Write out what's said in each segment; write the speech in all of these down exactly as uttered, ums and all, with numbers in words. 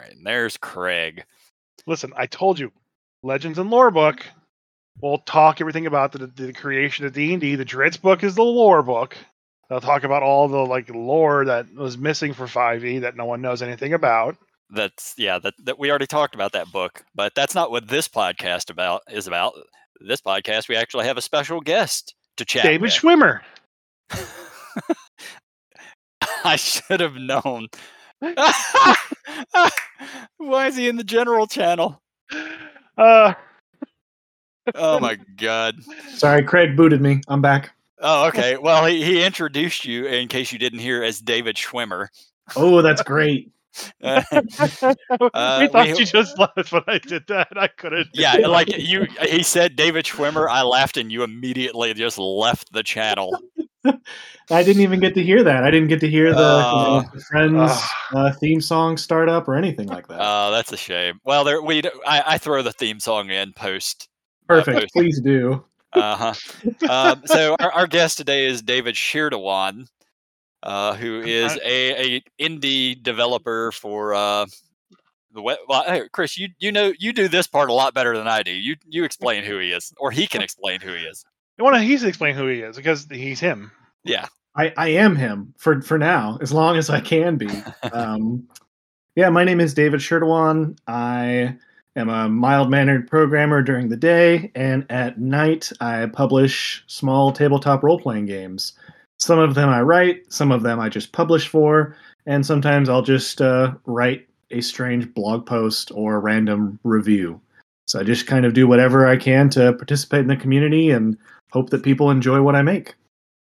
right, and there's Craig. Listen, I told you, Legends and Lore book. We'll talk everything about the, the creation of D and D. The Dritz book is the lore book. They'll talk about all the like lore that was missing for five E that no one knows anything about. That's yeah. That, that we already talked about that book, but that's not what this podcast about is about. This podcast, we actually have a special guest to chat David with. Schwimmer. I should have known. Why is he in the general channel? Uh, oh my god. Sorry, Craig booted me. I'm back. Oh, okay. Well, he, he introduced you, in case you didn't hear, as David Schwimmer. Oh, that's great. uh, we thought we, you just laughed when I did that. I couldn't. Yeah, like you, he said David Schwimmer. I laughed, and you immediately just left the channel. I didn't even get to hear that. I didn't get to hear the, uh, you know, the Friends uh, uh, theme song start up or anything like that. Oh, uh, that's a shame. Well, there we I, I throw the theme song in post. Perfect. Uh, post. Please do. Uh huh. um, so our, our guest today is David Shirdawan. Uh, who is a, a indie developer for uh, the web? Well, hey, Chris, you you know you do this part a lot better than I do. You you explain who he is, or he can explain who he is. I want to he's explain who he is because he's him. Yeah, I, I am him for for now, as long as I can be. um, yeah, my name is David Shirdawan. I am a mild-mannered programmer during the day, and at night I publish small tabletop role-playing games. Some of them I write, some of them I just publish for, and sometimes I'll just uh, write a strange blog post or a random review. So I just kind of do whatever I can to participate in the community and hope that people enjoy what I make.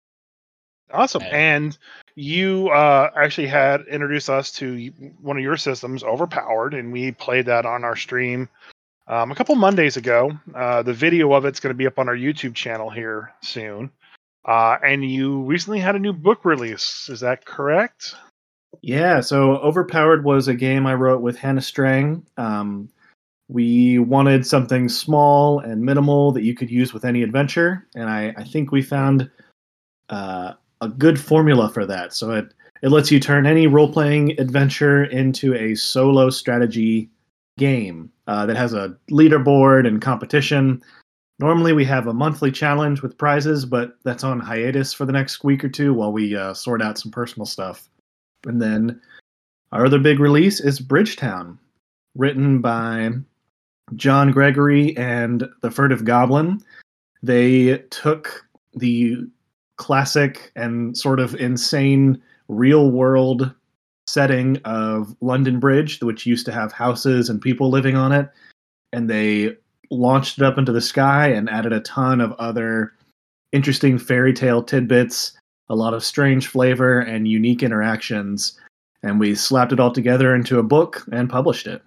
Awesome. And you uh, actually had introduced us to one of your systems, Overpowered, and we played that on our stream um, a couple Mondays ago. Uh, the video of it's going to be up on our YouTube channel here soon. Uh, and you recently had a new book release. Is that correct? Yeah, so Overpowered was a game I wrote with Hannah Strang. Um, we wanted something small and minimal that you could use with any adventure, and I, I think we found uh, a good formula for that. So it, it lets you turn any role-playing adventure into a solo strategy game uh, that has a leaderboard and competition. Normally we have a monthly challenge with prizes, but that's on hiatus for the next week or two while we uh, sort out some personal stuff. And then our other big release is Bridgetown, written by John Gregory and the Furtive Goblin. They took the classic and sort of insane real-world setting of London Bridge, which used to have houses and people living on it, and they launched it up into the sky and added a ton of other interesting fairy tale tidbits, a lot of strange flavor and unique interactions, and we slapped it all together into a book and published it.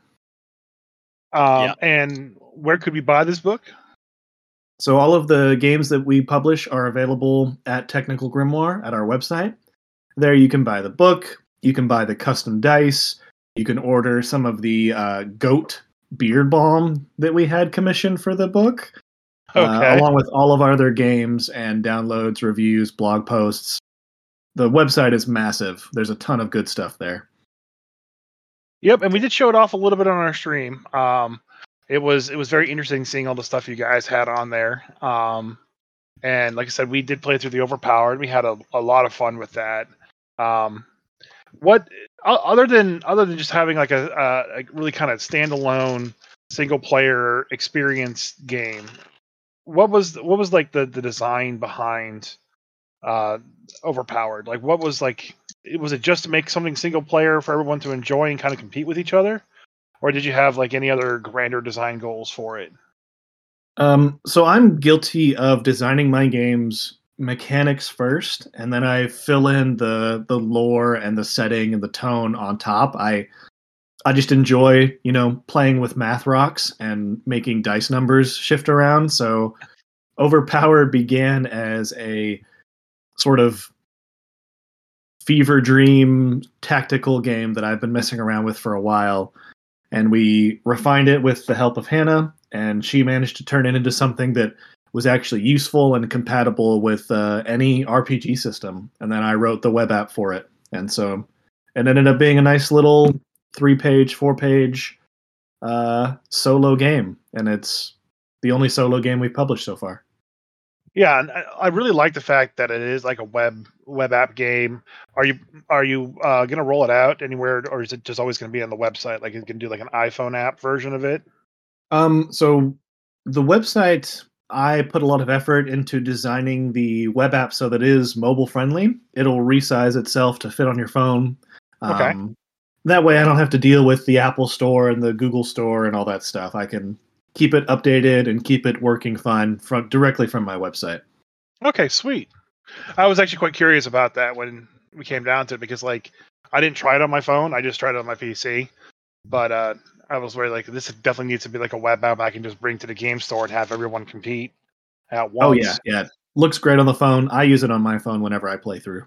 Um, yeah. And where could we buy this book? So all of the games that we publish are available at Technical Grimoire at our website. There you can buy the book, you can buy the custom dice, you can order some of the uh, goat beard balm that we had commissioned for the book, okay. uh, along with all of our other games and downloads, reviews, blog posts. The website is massive. There's a ton of good stuff there. Yep, and we did show it off a little bit on our stream. Um, it was it was very interesting seeing all the stuff you guys had on there. Um, and like I said, we did play through the Overpowered. We had a, a lot of fun with that. Um, what other than other than just having like a, a, a really kind of standalone single player experience game, what was what was like the, the design behind uh, Overpowered? Like, what was like? Was it just to make something single player for everyone to enjoy and kind of compete with each other, or did you have like any other grander design goals for it? Um, so I'm guilty of designing my games mechanics first, and then I fill in the the lore and the setting and the tone on top. I I just enjoy, you know, playing with math rocks and making dice numbers shift around. So Overpowered began as a sort of fever dream tactical game that I've been messing around with for a while, and we refined it with the help of Hannah, and she managed to turn it into something that was actually useful and compatible with uh, any R P G system. And then I wrote the web app for it. And so it ended up being a nice little three-page, four-page uh, solo game, and it's the only solo game we've published so far. Yeah, and I I really like the fact that it is like a web web app game. Are you are you uh, gonna roll it out anywhere, or is it just always gonna be on the website? Like you can do like an iPhone app version of it. Um, so the website, I put a lot of effort into designing the web app so that it is mobile friendly. It'll resize itself to fit on your phone. Okay. Um, that way I don't have to deal with the Apple Store and the Google Store and all that stuff. I can keep it updated and keep it working fine from directly from my website. Okay, sweet. I was actually quite curious about that when we came down to it because, like, I didn't try it on my phone. I just tried it on my P C. But uh, I was very like, this definitely needs to be like a web app I can just bring to the game store and have everyone compete at once. Oh yeah, yeah. Looks great on the phone. I use it on my phone whenever I play through.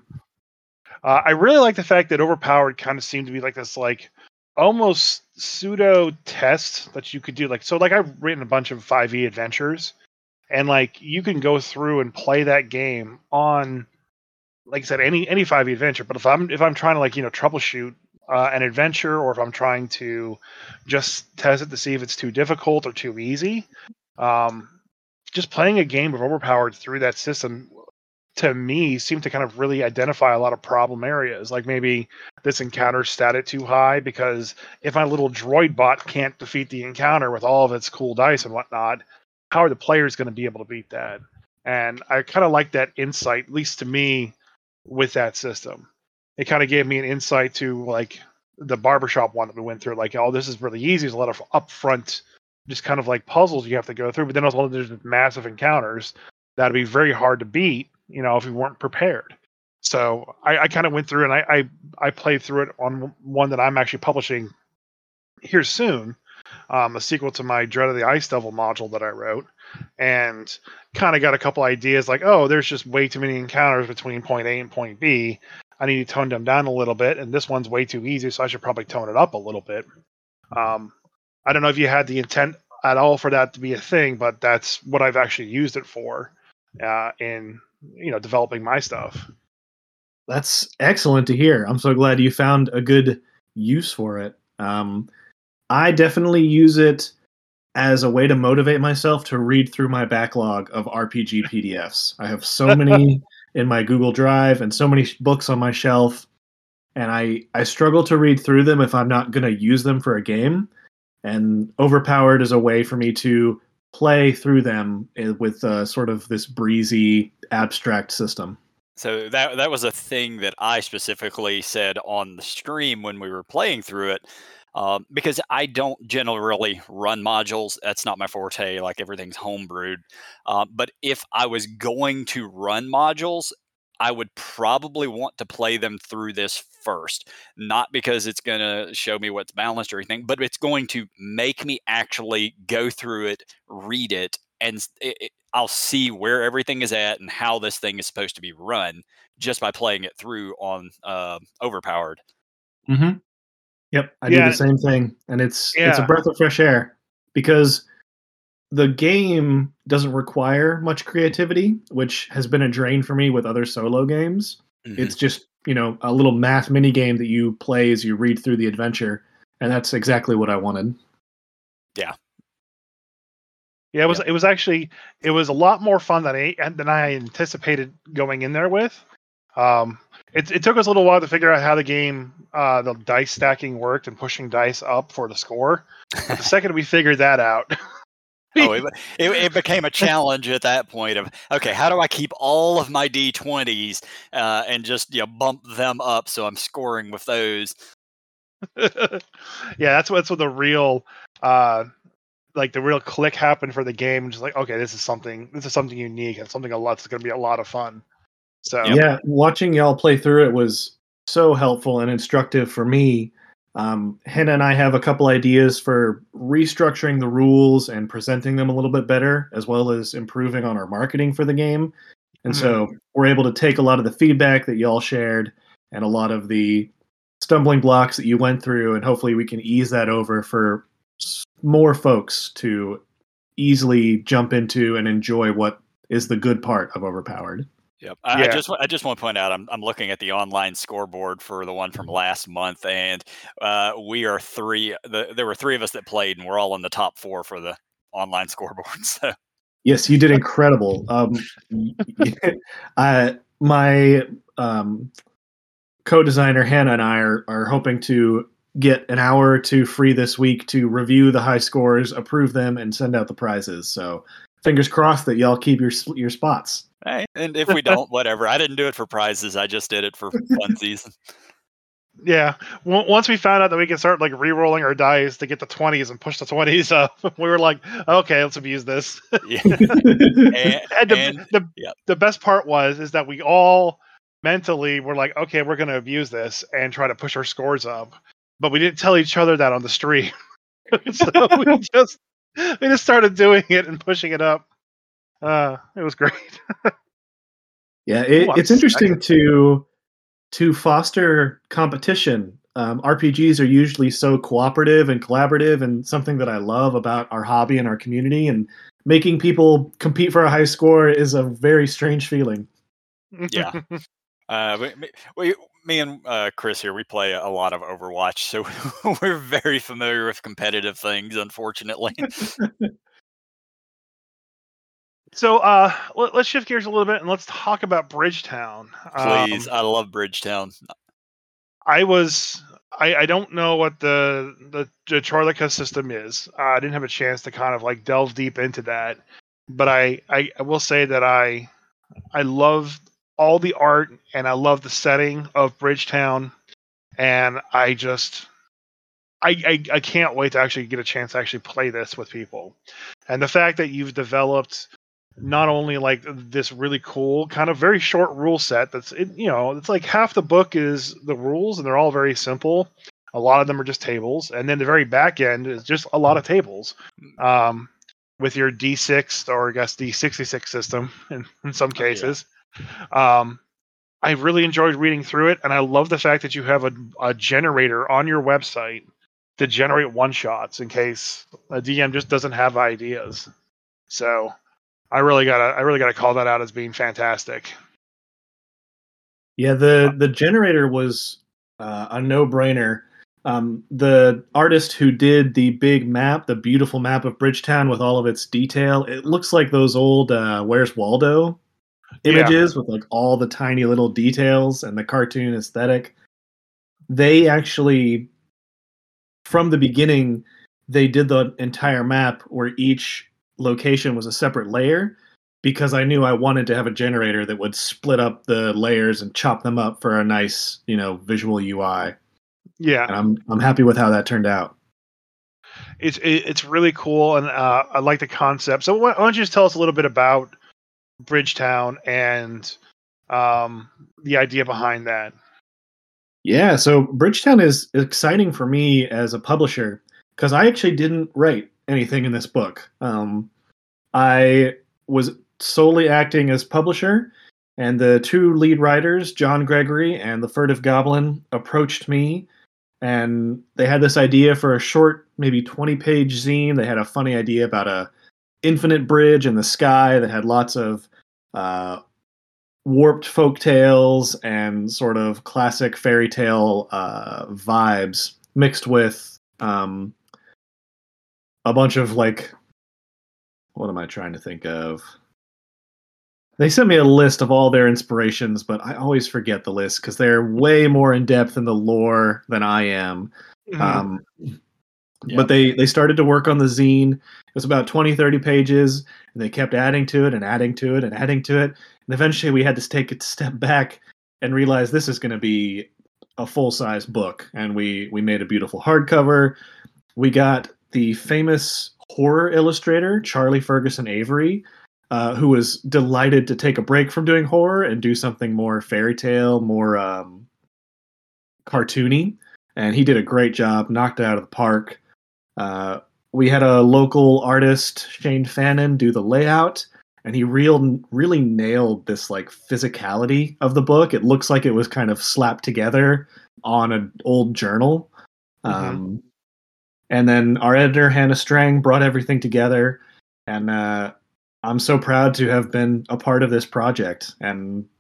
Uh, I really like the fact that Overpowered kind of seemed to be like this, like, almost pseudo test that you could do. Like, so, like, I've written a bunch of five E adventures, and like, you can go through and play that game on, like I said, any any five E adventure. But if I'm if I'm trying to like you know troubleshoot uh, an adventure, or if I'm trying to just test it to see if it's too difficult or too easy, um, just playing a game of Overpowered through that system, to me, seemed to kind of really identify a lot of problem areas. Like maybe this encounter statted too high because if my little droid bot can't defeat the encounter with all of its cool dice and whatnot, how are the players going to be able to beat that? And I kind of like that insight, at least to me, with that system. It kind of gave me an insight to like the barbershop one that we went through. Like, oh, this is really easy. There's a lot of upfront, just kind of like puzzles you have to go through. But then also there's massive encounters that'd be very hard to beat, you know, if we weren't prepared. So I, I kind of went through and I, I I played through it on one that I'm actually publishing here soon, um, a sequel to my Dread of the Ice Devil module that I wrote, and kind of got a couple ideas like, oh, there's just way too many encounters between point A and point B. I need to tone them down a little bit, and this one's way too easy, so I should probably tone it up a little bit. Um, I don't know if you had the intent at all for that to be a thing, but that's what I've actually used it for uh, in you know developing my stuff. That's excellent to hear. I'm so glad you found a good use for it. Um, I definitely use it as a way to motivate myself to read through my backlog of R P G P D Fs. I have so many in my Google Drive and so many books on my shelf, and I, I struggle to read through them if I'm not going to use them for a game. And Overpowered is a way for me to play through them with uh, sort of this breezy, abstract system. So that that was a thing that I specifically said on the stream when we were playing through it, um, because I don't generally run modules. That's not my forte. Like everything's homebrewed. Uh, but if I was going to run modules, I would probably want to play them through this first. Not because it's going to show me what's balanced or anything, but it's going to make me actually go through it, read it, and it, it, I'll see where everything is at and how this thing is supposed to be run just by playing it through on uh, Overpowered. Mm-hmm. Yep, I Yeah. do the same thing, and it's Yeah. it's a breath of fresh air because the game doesn't require much creativity, which has been a drain for me with other solo games. Mhm. It's just, you know, a little math mini game that you play as you read through the adventure, and that's exactly what I wanted. Yeah. Yeah, it was Yep. it was actually it was a lot more fun than I than I anticipated going in there with. Um, it it took us a little while to figure out how the game uh, the dice stacking worked and pushing dice up for the score. But the second we figured that out, Oh, it, it, it became a challenge at that point of, okay, how do I keep all of my D twenties uh, and just you know, bump them up so I'm scoring with those? yeah, that's what's what the real uh, like the real click happened for the game. Just like, okay, this is something this is something unique and something a lot that's going to be a lot of fun. So Yep. Yeah, watching y'all play through it was so helpful and instructive for me. Um, Hannah and I have a couple ideas for restructuring the rules and presenting them a little bit better, as well as improving on our marketing for the game. And Mhm. so we're able to take a lot of the feedback that y'all shared and a lot of the stumbling blocks that you went through, and hopefully we can ease that over for s- more folks to easily jump into and enjoy what is the good part of Overpowered. Yep. I, I Yeah. just wa- I just want to point out I'm I'm looking at the online scoreboard for the one from last month, and uh, we are three. The, there were three of us that played, and we're all in the top four for the online scoreboard. So Yes, you did incredible. Um, I my um, co-designer Hannah and I are, are hoping to get an hour or two free this week to review the high scores, approve them, and send out the prizes. So fingers crossed that y'all keep your your spots. hey, and if we don't, whatever. I didn't do it for prizes. I just did it for funsies. Yeah. W- once we found out that we could start like re-rolling our dice to get the twenties and push the twenties up, we were like, okay, let's abuse this. Yeah. And, And the, and the, yeah. the best part was is that we all mentally were like, okay, we're going to abuse this and try to push our scores up, but we didn't tell each other that on the stream. So we just we just started doing it and pushing it up. Uh, it was great. Yeah, it, Ooh, I'm it's interesting second. to to foster competition. Um, R P Gs are usually so cooperative and collaborative, and something that I love about our hobby and our community. And making people compete for a high score is a very strange feeling. Yeah. Uh, we, me- we, me and uh, Chris here, we play a lot of Overwatch, so we're very familiar with competitive things. Unfortunately, So uh, let, us shift gears a little bit and let's talk about Bridgetown. please, Um, I love Bridgetown. I was I, I don't know what the the, the Charlica system is. Uh, I didn't have a chance to kind of like delve deep into that, but I, I I will say that I I love all the art and I love the setting of Bridgetown, and I just I, I I can't wait to actually get a chance to actually play this with people, and the fact that you've developed not only like this really cool kind of very short rule set that's it, you know it's like half the book is the rules and they're all very simple, a lot of them are just tables, and then the very back end is just a lot of tables, um, with your D six or I guess D sixty-six system in, in some Oh, yeah. cases. um, I really enjoyed reading through it, and I love the fact that you have a, a generator on your website to generate one shots in case a D M just doesn't have ideas. So I really gotta I really gotta call that out as being fantastic. Yeah, the the generator was uh, a no brainer. Um, the artist who did the big map, the beautiful map of Bridgetown with all of its detail, it looks like those old uh, Where's Waldo images Yeah. with like all the tiny little details and the cartoon aesthetic. They actually, from the beginning, they did the entire map where each location was a separate layer, because I knew I wanted to have a generator that would split up the layers and chop them up for a nice, you know, visual U I. Yeah. And I'm I'm happy with how that turned out. It's it, it's really cool, and uh, I like the concept. So why, why don't you just tell us a little bit about Bridgetown and um, the idea behind that? Yeah, so Bridgetown is exciting for me as a publisher because I actually didn't write anything in this book. Um, I was solely acting as publisher, and the two lead writers, John Gregory and the Furtive Goblin, approached me, and they had this idea for a short, maybe twenty-page zine. They had a funny idea about a infinite bridge in the sky that had lots of uh, warped folk tales and sort of classic fairy tale uh, vibes mixed with um, a bunch of like, what am I trying to think of? They sent me a list of all their inspirations, but I always forget the list because they're way more in depth in the lore than I am. Mhm. Um, Yeah. But they, they started to work on the zine. It was about twenty, thirty pages, and they kept adding to it and adding to it and adding to it. And eventually we had to take a step back and realize this is going to be a full-size book. And we, we made a beautiful hardcover. We got the famous horror illustrator, Charlie Ferguson Avery, uh, who was delighted to take a break from doing horror and do something more fairy tale, more um, cartoony. And he did a great job, knocked it out of the park. Uh, we had a local artist, Shane Fannin, do the layout, and he real, really nailed this like physicality of the book. It looks like it was kind of slapped together on an old journal. Mm-hmm. Um, and then our editor, Hannah Strang, brought everything together, and uh, I'm so proud to have been a part of this project. And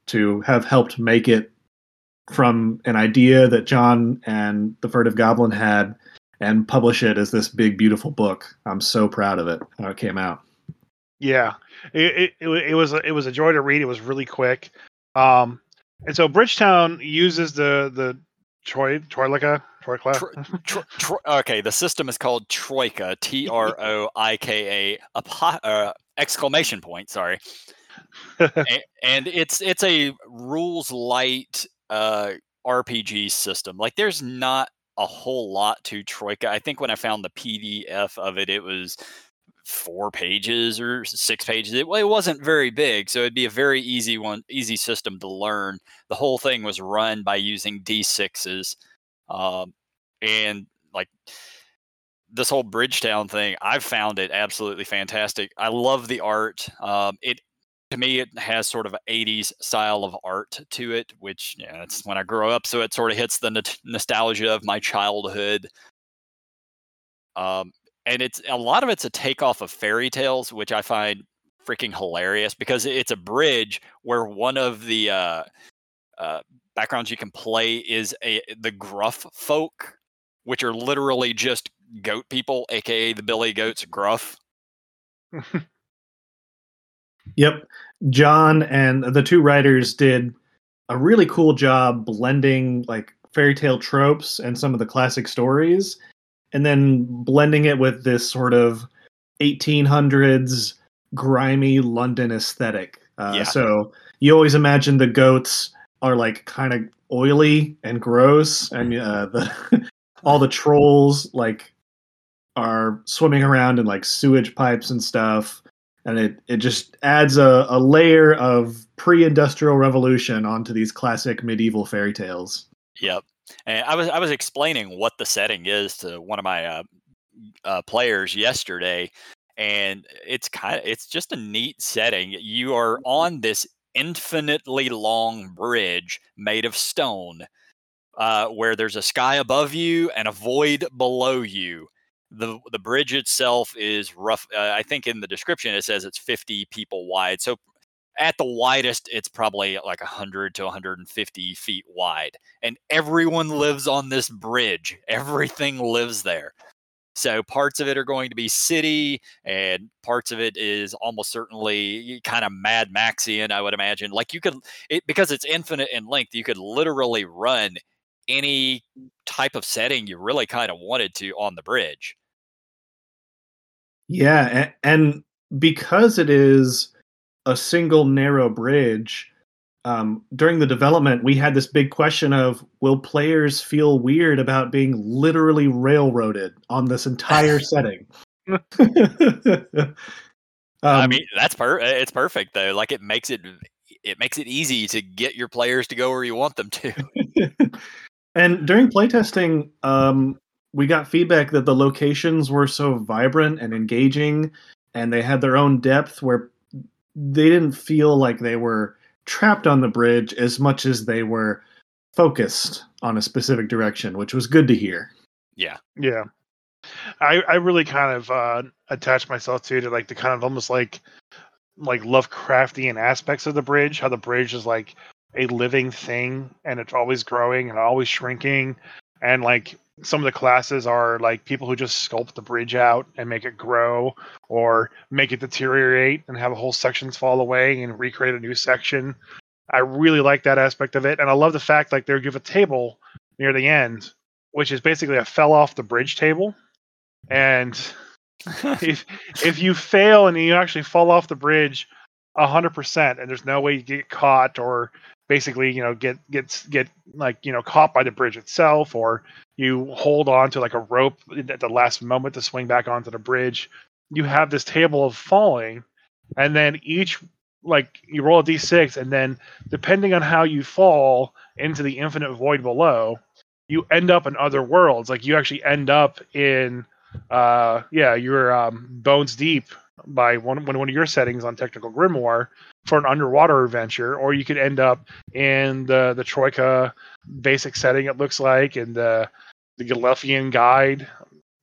to have helped make it from an idea that John and the Furtive Goblin had and publish it as this big, beautiful book. I'm so proud of it, how it came out. Yeah, it, it, it was a, it was a joy to read. It was really quick. Um, and so Bridgetown uses the the Troy Troika Troika. Tro- tro- tro- okay, the system is called Troika, T R O I K A, uh, exclamation point. Sorry, and, and it's it's a rules light uh, R P G system. Like, there's not a whole lot to Troika. I think when I found the P D F of it, it was four pages or six pages. It, it wasn't very big, so it'd be a very easy one, easy system to learn. The whole thing was run by using D sixes, um, and like this whole Bridgetown thing, I've found it absolutely fantastic. I love the art. Um, it to me, it has sort of an eighties style of art to it, which yeah, that's when I grew up, so it sort of hits the n- nostalgia of my childhood. Um, and it's a lot of it's a takeoff of fairy tales, which I find freaking hilarious because it's a bridge where one of the uh, uh, backgrounds you can play is a the gruff folk, which are literally just goat people, aka the Billy Goats Gruff. Yep. John and the two writers did a really cool job blending like fairy tale tropes and some of the classic stories, and then blending it with this sort of eighteen hundreds grimy London aesthetic. Uh, Yeah. So you always imagine the goats are like kind of oily and gross, and uh, the all the trolls like are swimming around in like sewage pipes and stuff. And it, it just adds a, a layer of pre-industrial revolution onto these classic medieval fairy tales. Yep. And I was I was explaining what the setting is to one of my uh, uh, players yesterday, and it's kind of it's just a neat setting. You are on this infinitely long bridge made of stone, uh, where there's a sky above you and a void below you. The the bridge itself is rough. Uh, I think in the description it says it's fifty people wide. So at the widest, it's probably like one hundred to one hundred fifty feet wide. And everyone lives on this bridge. Everything lives there. So parts of it are going to be city, and parts of it is almost certainly kind of Mad Maxian, I would imagine. Like you could, it because it's infinite in length, you could literally run any type of setting you really kind of wanted to on the bridge. Yeah, and because it is a single narrow bridge, um, during the development, we had this big question of, will players feel weird about being literally railroaded on this entire setting? um, I mean, that's per it's perfect though. Like it makes it it makes it easy to get your players to go where you want them to. And during playtesting, um, we got feedback that the locations were so vibrant and engaging, and they had their own depth where they didn't feel like they were trapped on the bridge as much as they were focused on a specific direction, which was good to hear. Yeah. Yeah. I, I really kind of uh, attached myself to to like the kind of almost like like Lovecraftian aspects of the bridge, how the bridge is like a living thing and it's always growing and always shrinking. And like some of the classes are like people who just sculpt the bridge out and make it grow or make it deteriorate and have whole sections fall away and recreate a new section. I really like that aspect of it. And I love the fact like they give a table near the end, which is basically a fell off the bridge table. And if if you fail and you actually fall off the bridge a hundred percent and there's no way you get caught or basically, you know, get gets get like, you know, caught by the bridge itself, or you hold on to like a rope at the last moment to swing back onto the bridge, you have this table of falling, and then each like you roll a d six, and then depending on how you fall into the infinite void below, you end up in other worlds. Like you actually end up in uh yeah you're um bones deep by one one one of your settings on Technical Grimoire for an underwater adventure, or you could end up in the the Troika basic setting, it looks like, and the the Galefian guide.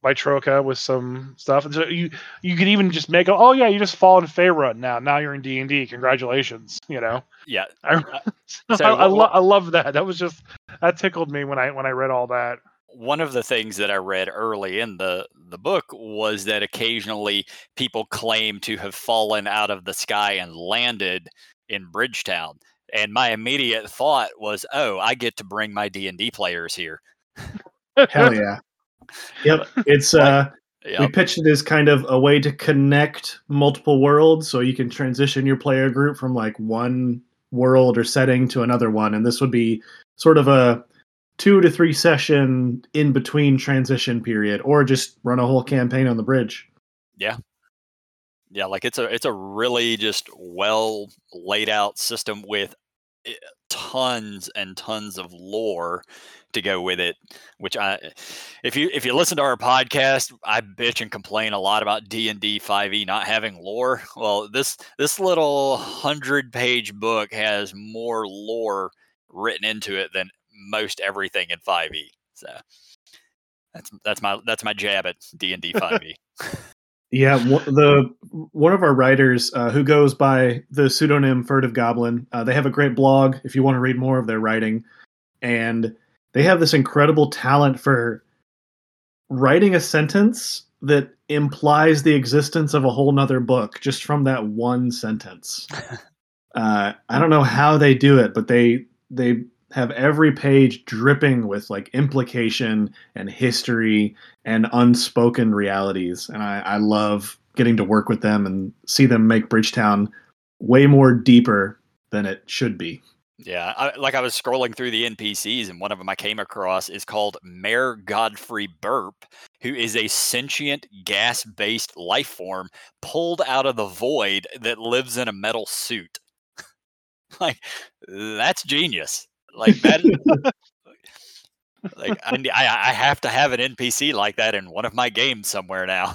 by Troika with some stuff. And so you you could even just make, oh yeah, you just fall in Faerun now. Now you're in D and D. Congratulations, you know. Yeah. I, Uh, so I, I, what, lo- what, I love that. That was just that tickled me when I when I read all that. one of the things that I read early in the the book was that occasionally people claim to have fallen out of the sky and landed in Bridgetown. And my immediate thought was, oh, I get to bring my D and D players here. Hell yeah. Yep. It's Like, uh yep. we pitched it as kind of a way to connect multiple worlds so you can transition your player group from like one world or setting to another one. And this would be sort of a two to three session in between transition period, or just run a whole campaign on the bridge. Yeah. Yeah, like it's a it's a really just well laid out system with tons and tons of lore to go with it, which I if you if you listen to our podcast, I bitch and complain a lot about D and D five E not having lore. Well, this this little hundred page book has more lore written into it than most everything in five E. So that's that's my that's my jab at D and D five E. Yeah, the one of our writers uh, who goes by the pseudonym Furtive Goblin, uh, they have a great blog if you want to read more of their writing, and they have this incredible talent for writing a sentence that implies the existence of a whole nother book just from that one sentence. uh, I don't know how they do it, but they they have every page dripping with like implication and history and unspoken realities. And I, I love getting to work with them and see them make Bridgetown way more deeper than it should be. Yeah, I, like I was scrolling through the N P Cs, and one of them I came across is called Mayor Godfrey Burp, who is a sentient gas-based life form pulled out of the void that lives in a metal suit. Like, that's genius. Like that. Like I, I have to have an N P C like that in one of my games somewhere now.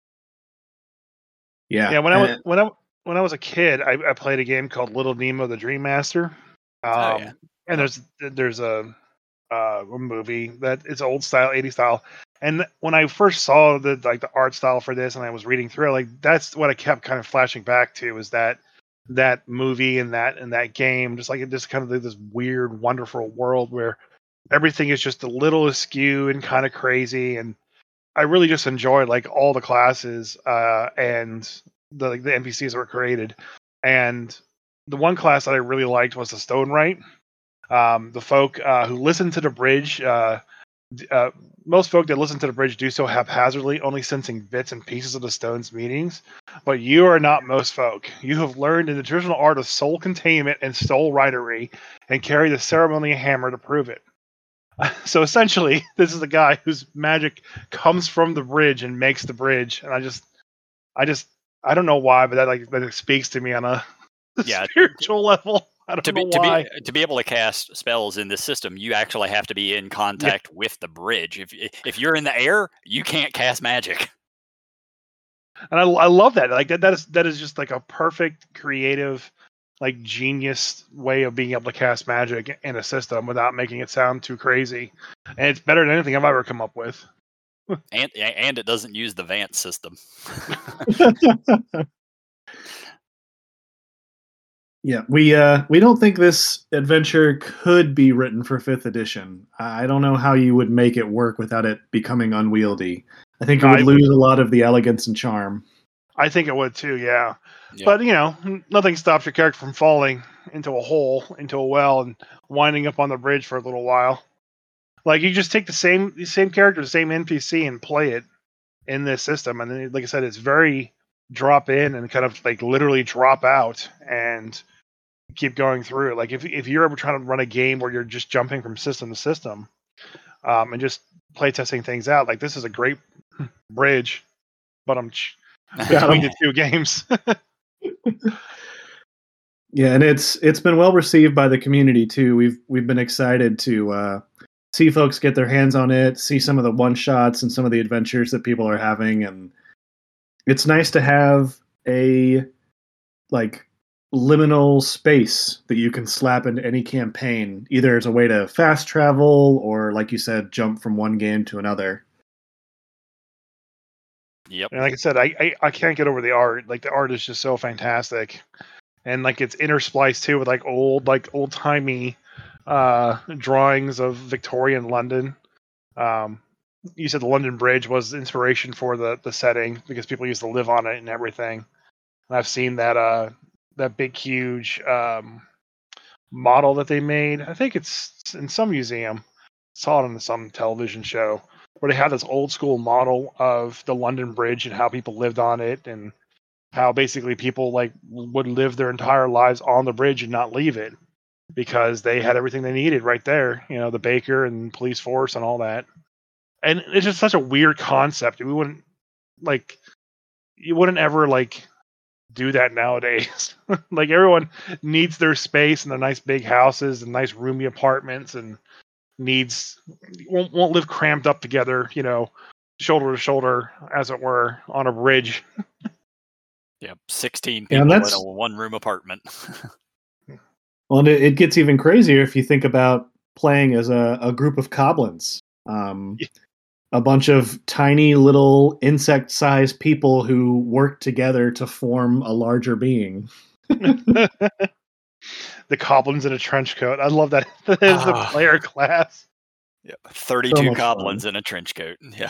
Yeah, yeah. When I was when I when I was a kid, I, I played a game called Little Nemo the Dream Master. Um, oh, yeah. And there's there's a uh, a movie that it's old style, eighties style. And when I first saw the like the art style for this, and I was reading through, like that's what I kept kind of flashing back to, was that that movie and that and that game, just like it just kind of this weird, wonderful world where everything is just a little askew and kind of crazy. And I really just enjoyed like all the classes uh, and the like, the N P Cs that were created. And the one class that I really liked was the Stone Right. Um, the folk uh, who listen to the bridge, uh, uh, most folk that listen to the bridge do so haphazardly, only sensing bits and pieces of the stone's meanings. But you are not most folk. You have learned in the traditional art of soul containment and soul ridery, and carry the ceremonial hammer to prove it. So essentially, this is a guy whose magic comes from the bridge and makes the bridge. And I just, I just, I don't know why, but that like that speaks to me on a yeah. spiritual level. I don't to be, know why. To be, to be able to cast spells in this system, you actually have to be in contact yeah. with the bridge. If if you're in the air, you can't cast magic. And I, I love that. Like that, that is that is just like a perfect creative, like genius way of being able to cast magic in a system without making it sound too crazy. And it's better than anything I've ever come up with. and and it doesn't use the Vance system. Yeah, we uh, we don't think this adventure could be written for fifth edition. I don't know how you would make it work without it becoming unwieldy. I think it would I, lose a lot of the elegance and charm. I think it would too, yeah. yeah. But, you know, nothing stops your character from falling into a hole, into a well, and winding up on the bridge for a little while. Like, you just take the same the same character, the same N P C, and play it in this system. And then, like I said, it's very drop in and kind of, like, literally drop out and keep going through. Like if if you're ever trying to run a game where you're just jumping from system to system, um, and just play testing things out, like this is a great bridge. But I'm ch- between the two games. Yeah, and it's it's been well received by the community too. We've we've been excited to uh, see folks get their hands on it, see some of the one shots and some of the adventures that people are having, and it's nice to have a like. liminal space that you can slap into any campaign, either as a way to fast travel or, like you said, jump from one game to another. Yep. And like I said, I, I I can't get over the art. Like the art is just so fantastic, and like it's interspliced too with like old like old timey uh, drawings of Victorian London. Um, you said the London Bridge was inspiration for the the setting because people used to live on it and everything. And I've seen that uh that big huge um, model that they made. I think it's in some museum. Saw it on some television show where they had this old school model of the London Bridge and how people lived on it, and how basically people like would live their entire lives on the bridge and not leave it because they had everything they needed right there. You know, the baker and police force and all that. And it's just such a weird concept. We wouldn't like you wouldn't ever like do that nowadays. Like everyone needs their space and their nice big houses and nice roomy apartments, and needs won't won't live cramped up together, you know, shoulder to shoulder, as it were, on a bridge. Yeah, sixteen Yeah, people and in that's a one-room apartment. well, and it, it gets even crazier if you think about playing as a, a group of goblins. Um, a bunch of tiny little insect-sized people who work together to form a larger being. The goblins in a trench coat. I love that. That is the Ah. player class. Yep, thirty-two much goblins fun. in a trench coat. Yeah.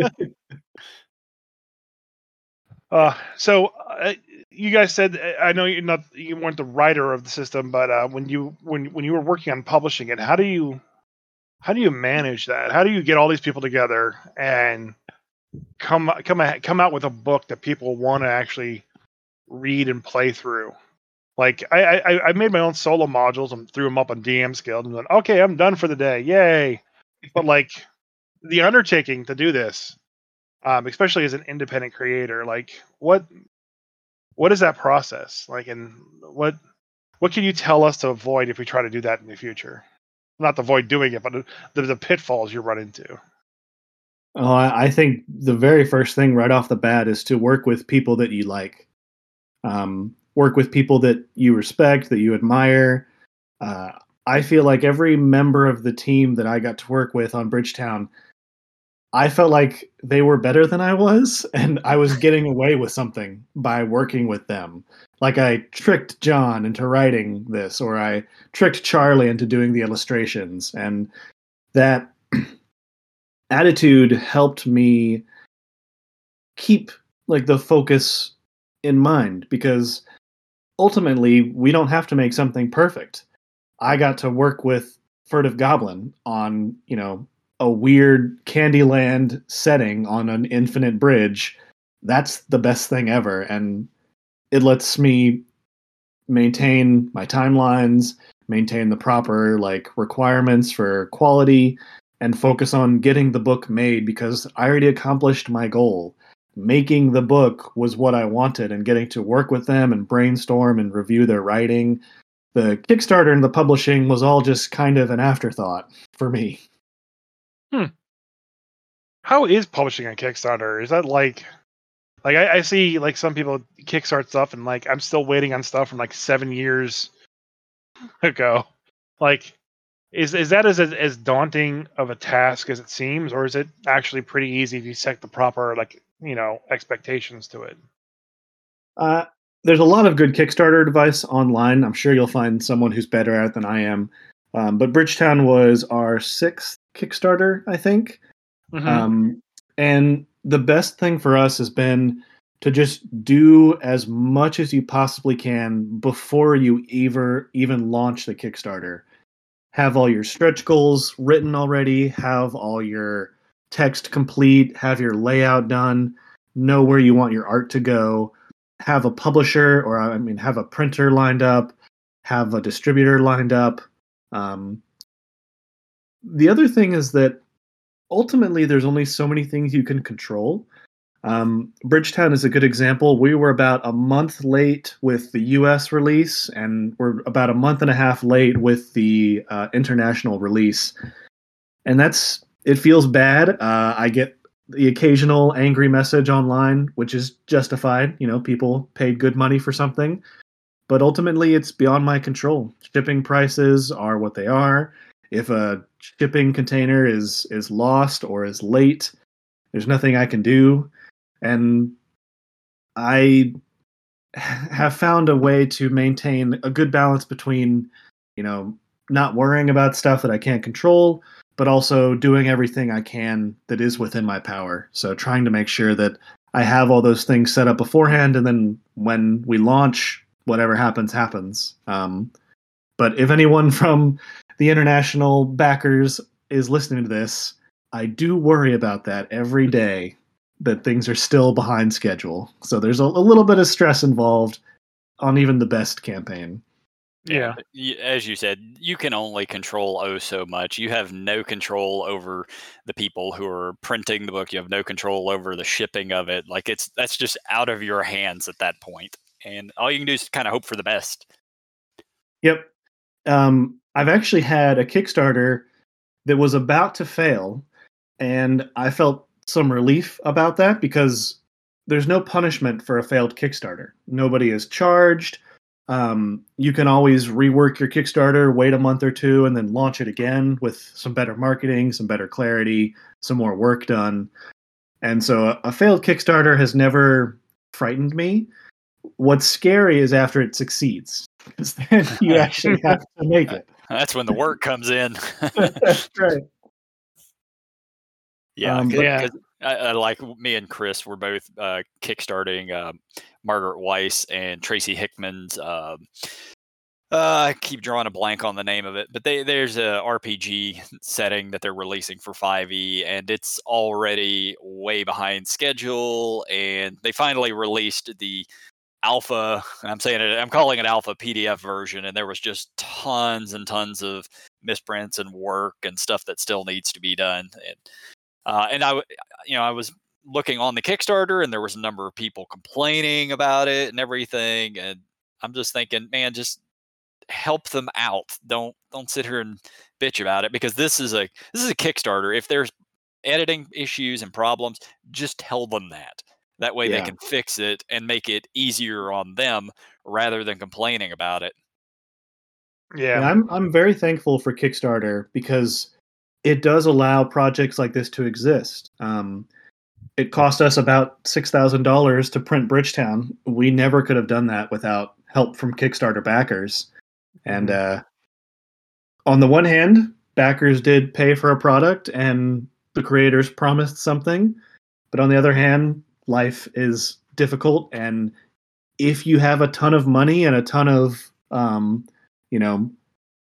Uh, so uh, you guys said, I know you're not you weren't the writer of the system, but uh, when you when when you were working on publishing it, how do you how do you manage that? How do you get all these people together and come come a- come out with a book that people want to actually read and play through? Like I, I I made my own solo modules and threw them up on D M Guild and then okay, I'm done for the day, yay! But like the undertaking to do this, um, especially as an independent creator, like what what is that process like, and what what can you tell us to avoid if we try to do that in the future? Not to avoid doing it, but the, the pitfalls you run into. Oh, I, I think the very first thing right off the bat is to work with people that you like. Um, work with people that you respect, that you admire. Uh, I feel like every member of the team that I got to work with on Bridgetown, I felt like they were better than I was, and I was getting away with something by working with them. Like I tricked John into writing this, or I tricked Charlie into doing the illustrations, and that attitude helped me keep like the focus in mind, because ultimately we don't have to make something perfect. I got to work with Furtive Goblin on, you know, a weird Candyland setting on an infinite bridge. That's the best thing ever, and it lets me maintain my timelines, maintain the proper like requirements for quality, and focus on getting the book made, because I already accomplished my goal. Making the book was what I wanted, and getting to work with them and brainstorm and review their writing. The Kickstarter and the publishing was all just kind of an afterthought for me. Hmm. How is publishing on Kickstarter? Is that like like I, I see like some people kickstart stuff and like I'm still waiting on stuff from like seven years ago. Like is is that as as daunting of a task as it seems, or is it actually pretty easy if you set the proper like you know expectations to it? Uh, there's a lot of good Kickstarter advice online. I'm sure you'll find someone who's better at it than I am. Um, but Bridgetown was our sixth Kickstarter, I think. Mm-hmm. Um, and the best thing for us has been to just do as much as you possibly can before you ever even launch the Kickstarter. Have all your stretch goals written already, have all your text complete, have your layout done, know where you want your art to go, have a publisher, or I mean, have a printer lined up, have a distributor lined up. Um, the other thing is that ultimately there's only so many things you can control. Um, Bridgetown is a good example. We were about a month late with the U S release, and we're about a month and a half late with the uh, international release. And that's, it feels bad. Uh, I get the occasional angry message online, which is justified. You know, people paid good money for something. But ultimately, it's beyond my control. Shipping prices are what they are. If a shipping container is is lost or is late, there's nothing I can do. And I have found a way to maintain a good balance between, you know, not worrying about stuff that I can't control, but also doing everything I can that is within my power. So trying to make sure that I have all those things set up beforehand, and then when we launch, whatever happens, happens. Um, but if anyone from the international backers is listening to this, I do worry about that every day, that things are still behind schedule. So there's a, a little bit of stress involved on even the best campaign. Yeah. But y- as you said, you can only control oh so much. You have no control over the people who are printing the book. You have no control over the shipping of it. Like it's that's just out of your hands at that point. And all you can do is kind of hope for the best. Yep. Um, I've actually had a Kickstarter that was about to fail, and I felt some relief about that because there's no punishment for a failed Kickstarter. Nobody is charged. Um, you can always rework your Kickstarter, wait a month or two, and then launch it again with some better marketing, some better clarity, some more work done. And so a, a failed Kickstarter has never frightened me. What's scary is after it succeeds, because then you actually have to make it. That's when the work comes in. That's right. Yeah, Um, cause, but- Yeah. 'cause I, I like me and Chris were both uh, kickstarting uh, Margaret Weiss and Tracy Hickman's. Uh, uh, I keep drawing a blank on the name of it, but they, there's a R P G setting that they're releasing for five E, and it's already way behind schedule. And they finally released the alpha. I'm saying it. I'm calling it alpha P D F version, and there was just tons and tons of misprints and work and stuff that still needs to be done. And uh, and I, you know, I was looking on the Kickstarter, and there was a number of people complaining about it and everything. And I'm just thinking, man, just help them out. Don't don't sit here and bitch about it, because this is a this is a Kickstarter. If there's editing issues and problems, just tell them that. That way Yeah. they can fix it and make it easier on them rather than complaining about it. Yeah. Yeah, I'm I'm very thankful for Kickstarter because it does allow projects like this to exist. Um, it cost us about six thousand dollars to print Bridgetown. We never could have done that without help from Kickstarter backers. And uh, on the one hand, backers did pay for a product, and the creators promised something. But on the other hand, life is difficult, and if you have a ton of money and a ton of, um, you know,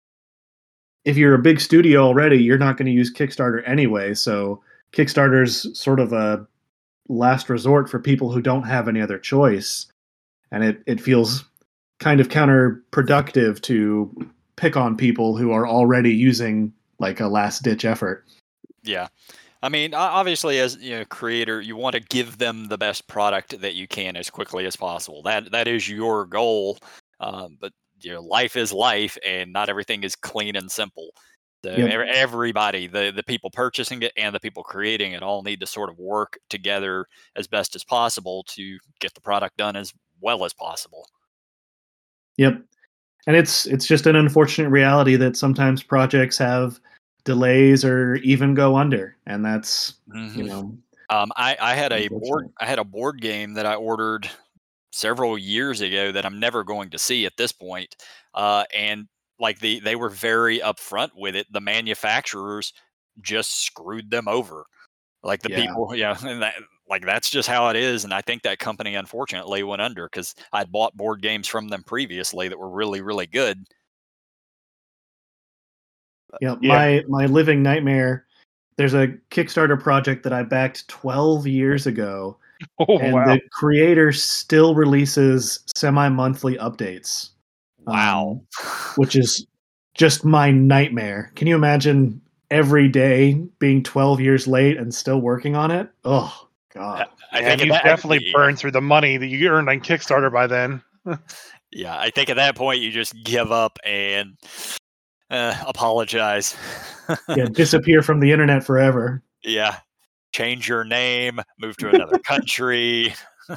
if you're a big studio already, you're not going to use Kickstarter anyway. So Kickstarter's sort of a last resort for people who don't have any other choice. And it, it feels kind of counterproductive to pick on people who are already using like a last ditch effort. Yeah. I mean, o- obviously, as you know, creator, you want to give them the best product that you can as quickly as possible. That that is your goal. Um, but you know, life is life, and not everything is clean and simple. So Yep. ev- everybody, the the people purchasing it and the people creating it, all need to sort of work together as best as possible to get the product done as well as possible. Yep. And it's it's just an unfortunate reality that sometimes projects have delays or even go under, and that's Mhm. you know Um, I, I had a board unfortunate. I had a board game that I ordered several years ago that I'm never going to see at this point. Uh, and like the they were very upfront with it. The manufacturers just screwed them over. Like the Yeah. people, yeah, and that, like that's just how it is. And I think that company unfortunately went under because I'd bought board games from them previously that were really, really good. Yeah, Yeah. my my living nightmare. There's a Kickstarter project that I backed twelve years ago, Oh, and wow. the creator still releases semi-monthly updates, Wow. um, which is just my nightmare. Can you imagine every day being twelve years late and still working on it? Oh God. I Yeah, think and at you've that- definitely yeah. burned through the money that you earned on Kickstarter by then. Yeah, I think at that point you just give up and uh, apologize. Yeah, disappear from the internet forever. Yeah. Change your name, move to another country.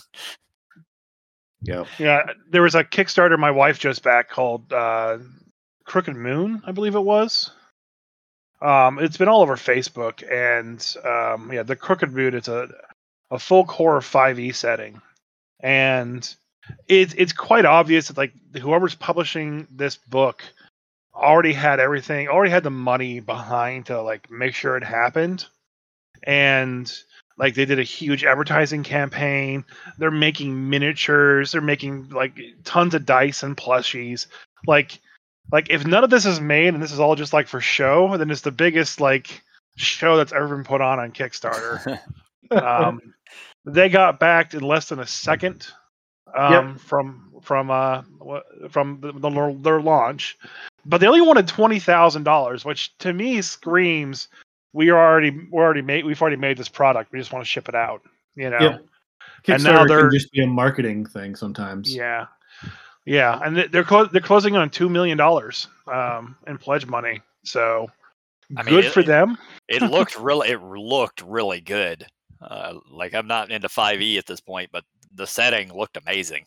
Yep. Yeah, there was a Kickstarter my wife just backed called uh, Crooked Moon, I believe it was. Um, it's been all over Facebook, and um, yeah, the Crooked Moon. It's a a full core five E setting, and it's it's quite obvious that like whoever's publishing this book already had everything, already had the money behind to like make sure it happened, and like they did a huge advertising campaign. They're making miniatures. They're making like tons of dice and plushies. Like, like if none of this is made and this is all just like for show, then it's the biggest like show that's ever been put on on Kickstarter. um, they got backed in less than a second um, Yep. from from uh from the, the, their launch, but they only wanted twenty thousand dollars, which to me screams we are already we're already made we've already made this product. We just want to ship it out, you know. Yep. And now Kickstarter they're can just be a marketing thing sometimes. yeah, yeah, and they- they're clo- they're closing on two million dollars um, in pledge money. So I mean, good it, for them. It looked really, it looked really good. Uh, like I'm not into five E at this point, but the setting looked amazing.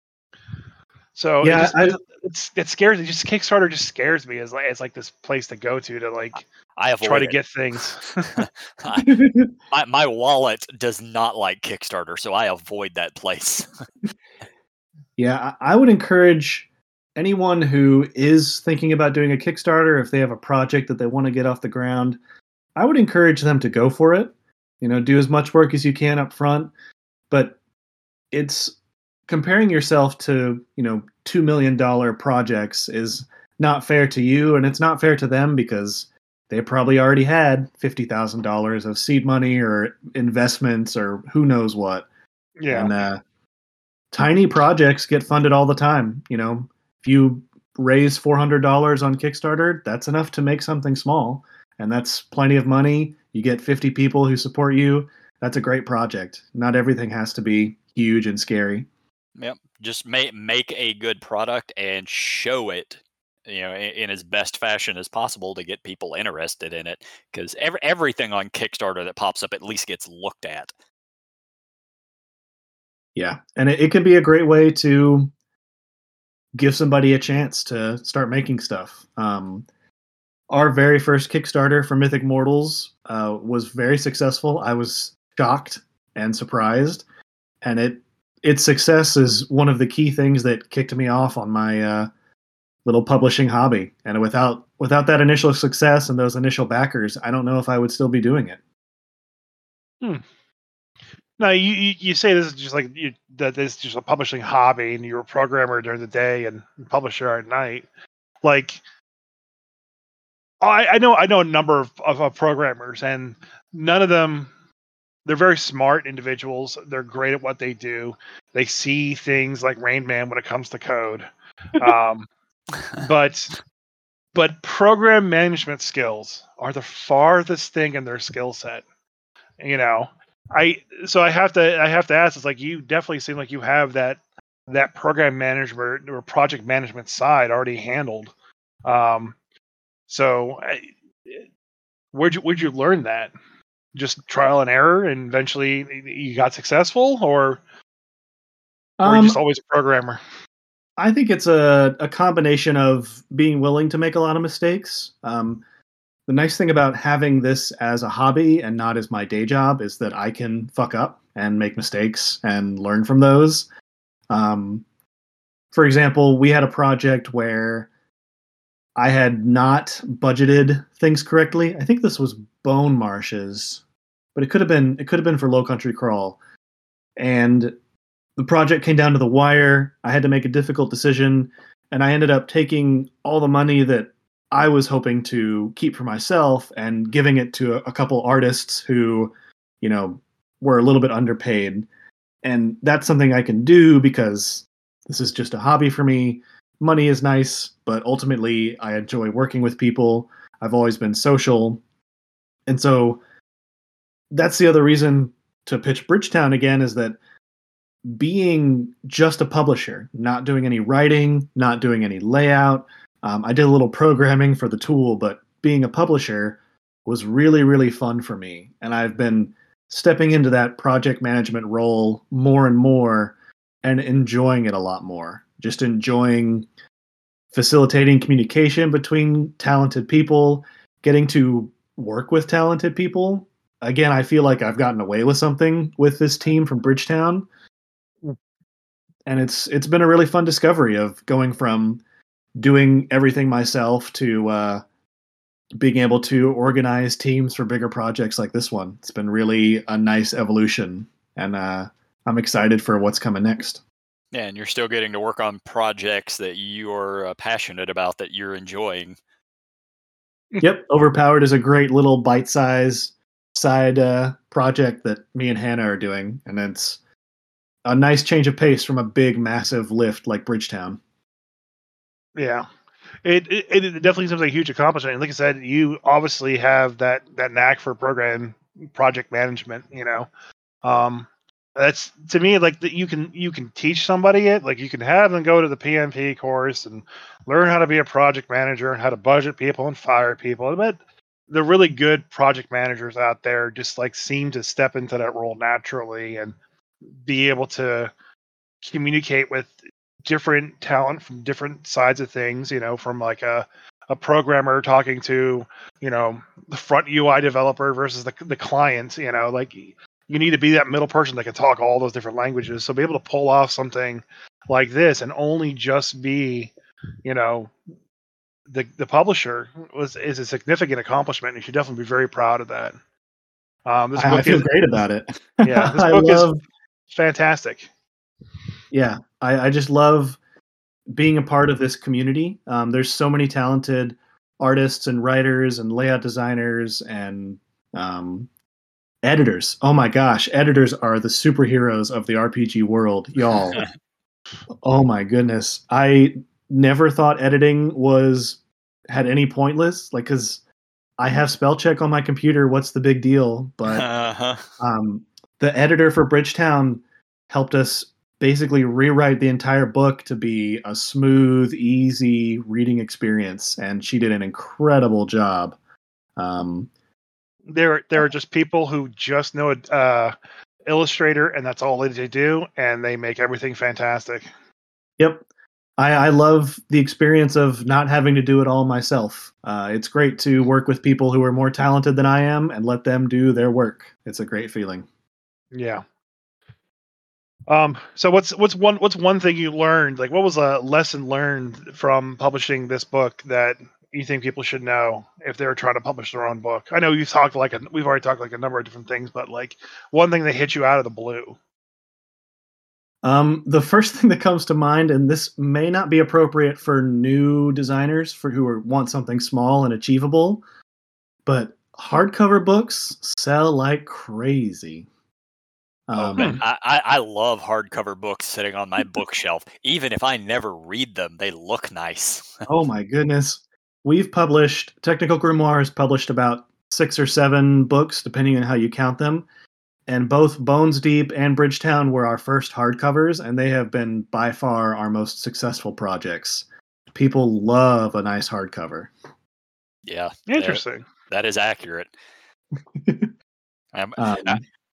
So Yeah, it, just, I- it, it's it scares me. Just Kickstarter just scares me as like as like this place to go to to like I avoid try to it. get things. I, my my wallet does not like Kickstarter, so I avoid that place. Yeah, I I would encourage anyone who is thinking about doing a Kickstarter, if they have a project that they want to get off the ground, I would encourage them to go for it. You know, do as much work as you can up front, but it's comparing yourself to, you know, two million dollar projects is not fair to you, and it's not fair to them because they probably already had fifty thousand dollars of seed money or investments or who knows what. Yeah. And uh, tiny projects get funded all the time. You know, if you raise four hundred dollars on Kickstarter, that's enough to make something small, and that's plenty of money. You get fifty people who support you. That's a great project. Not everything has to be huge and scary. Yep, just make make a good product and show it, you know, in, in as best fashion as possible to get people interested in it. Because every everything on Kickstarter that pops up at least gets looked at. Yeah, and it, it can be a great way to give somebody a chance to start making stuff. Um, our very first Kickstarter for Mythic Mortals uh, was very successful. I was shocked and surprised, and it its success is one of the key things that kicked me off on my uh, little publishing hobby. And without without that initial success and those initial backers, I don't know if I would still be doing it. Hmm. No, you, you you say this is just like you, that this is just a publishing hobby, and you're a programmer during the day and publisher at night. Like, I, I know I know a number of, of, of programmers, and none of them. They're very smart individuals. They're great at what they do. They see things like Rain Man when it comes to code. Um, but but program management skills are the farthest thing in their skill set. You know, I so I have to I have to ask. It's like you definitely seem like you have that that program management or project management side already handled. Um, so I, where'd you where'd you learn that? Just trial and error, and eventually you got successful, or or Um, you just always a programmer? I think it's a, a combination of being willing to make a lot of mistakes. Um, the nice thing about having this as a hobby and not as my day job is that I can fuck up and make mistakes and learn from those. Um, for example, we had a project where I had not budgeted things correctly. I think this was Bone Marshes, but it could have been it could have been for Low Country Crawl. And the project came down to the wire. I had to make a difficult decision, and I ended up taking all the money that I was hoping to keep for myself and giving it to a, a couple artists who, you know, were a little bit underpaid. And that's something I can do because this is just a hobby for me. Money is nice, but ultimately I enjoy working with people. I've always been social. And so that's the other reason to pitch Bridgetown again, is that being just a publisher, not doing any writing, not doing any layout. Um, I did a little programming for the tool, but being a publisher was really, really fun for me. And I've been stepping into that project management role more and more and enjoying it a lot more. Just enjoying facilitating communication between talented people, getting to work with talented people. again, I feel like I've gotten away with something with this team from Bridgetown. And it's it's been a really fun discovery of going from doing everything myself to uh, being able to organize teams for bigger projects like this one. It's been really a nice evolution, and uh, I'm excited for what's coming next. Yeah, and you're still getting to work on projects that you're uh, passionate about, that you're enjoying. Yep, Overpowered is a great little bite-sized side uh, project that me and Hannah are doing, and it's a nice change of pace from a big, massive lift like Bridgetown. Yeah, it, it it definitely seems like a huge accomplishment. And like I said, you obviously have that that knack for program project management. You know, um, that's to me like that you can you can teach somebody it. Like you can have them go to the P M P course and learn how to be a project manager and how to budget people and fire people. But the really good project managers out there just like seem to step into that role naturally and be able to communicate with different talent from different sides of things, you know, from like a, a programmer talking to, you know, the front U I developer versus the, the client, you know, like you need to be that middle person that can talk all those different languages. So be able to pull off something like this and only just be, you know, the, the publisher was, is a significant accomplishment. And you should definitely be very proud of that. Um, this I, book I feel is, great about it. yeah, this I book love, is fantastic. Yeah, I, I just love being a part of this community. Um, there's so many talented artists and writers and layout designers and um, editors. Oh my gosh, editors are the superheroes of the R P G world, y'all. Oh my goodness. I never thought editing was had any pointless, like, because I have spell check on my computer. What's the big deal? But Uh-huh. um, the editor for Bridgetown helped us basically rewrite the entire book to be a smooth, easy reading experience, and she did an incredible job. Um, there, there are just people who just know uh, Illustrator, and that's all they do, and they make everything fantastic. Yep, I, I love the experience of not having to do it all myself. Uh, it's great to work with people who are more talented than I am and let them do their work. It's a great feeling. Yeah. Um, so what's what's one what's one thing you learned? Like, what was a lesson learned from publishing this book that you think people should know if they're trying to publish their own book? I know you've talked like a, we've already talked like a number of different things, but like one thing that hit you out of the blue. Um, the first thing that comes to mind, and this may not be appropriate for new designers for who are, want something small and achievable, but hardcover books sell like crazy. Oh Um, man, I, I I love hardcover books sitting on my bookshelf. Even if I never read them, they look nice. Oh my goodness. We've published, Technical Grimoire has published about six or seven books, depending on how you count them. And both Bones Deep and Bridgetown were our first hardcovers, and they have been by far our most successful projects. People love a nice hardcover. Yeah, Interesting. That, that is accurate. um, Um, I,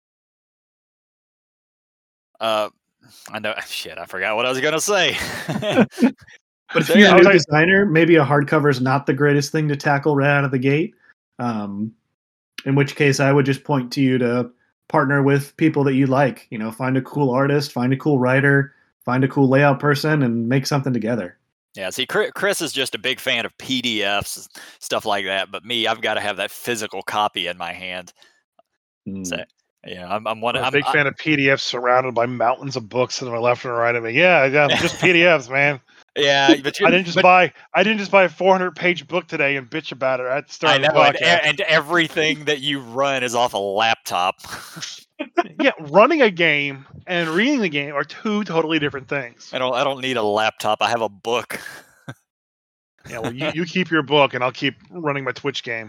uh, I know. Shit, I forgot what I was gonna say. But if So, you're yeah, a I was new like- designer, maybe a hardcover is not the greatest thing to tackle right out of the gate. Um, in which case, I would just point to you to partner with people that you like. You know, find a cool artist, find a cool writer, find a cool layout person, and make something together. Yeah, see, Chris is just a big fan of P D Fs, stuff like that. But me, I've got to have that physical copy in my hand. Mm. So, yeah, I'm, I'm one. I'm a I'm, big I, fan of P D Fs surrounded by mountains of books to my left and right of me. Yeah, yeah, just P D Fs, man. yeah, but you, I didn't just but, buy I didn't just buy a four hundred page book today and bitch about it at the start I of the know, and, podcast. and everything that you run is off a laptop. Yeah, running a game and reading the game are two totally different things. I don't. I don't need a laptop. I have a book. Yeah, well, you, you keep your book and I'll keep running my Twitch game.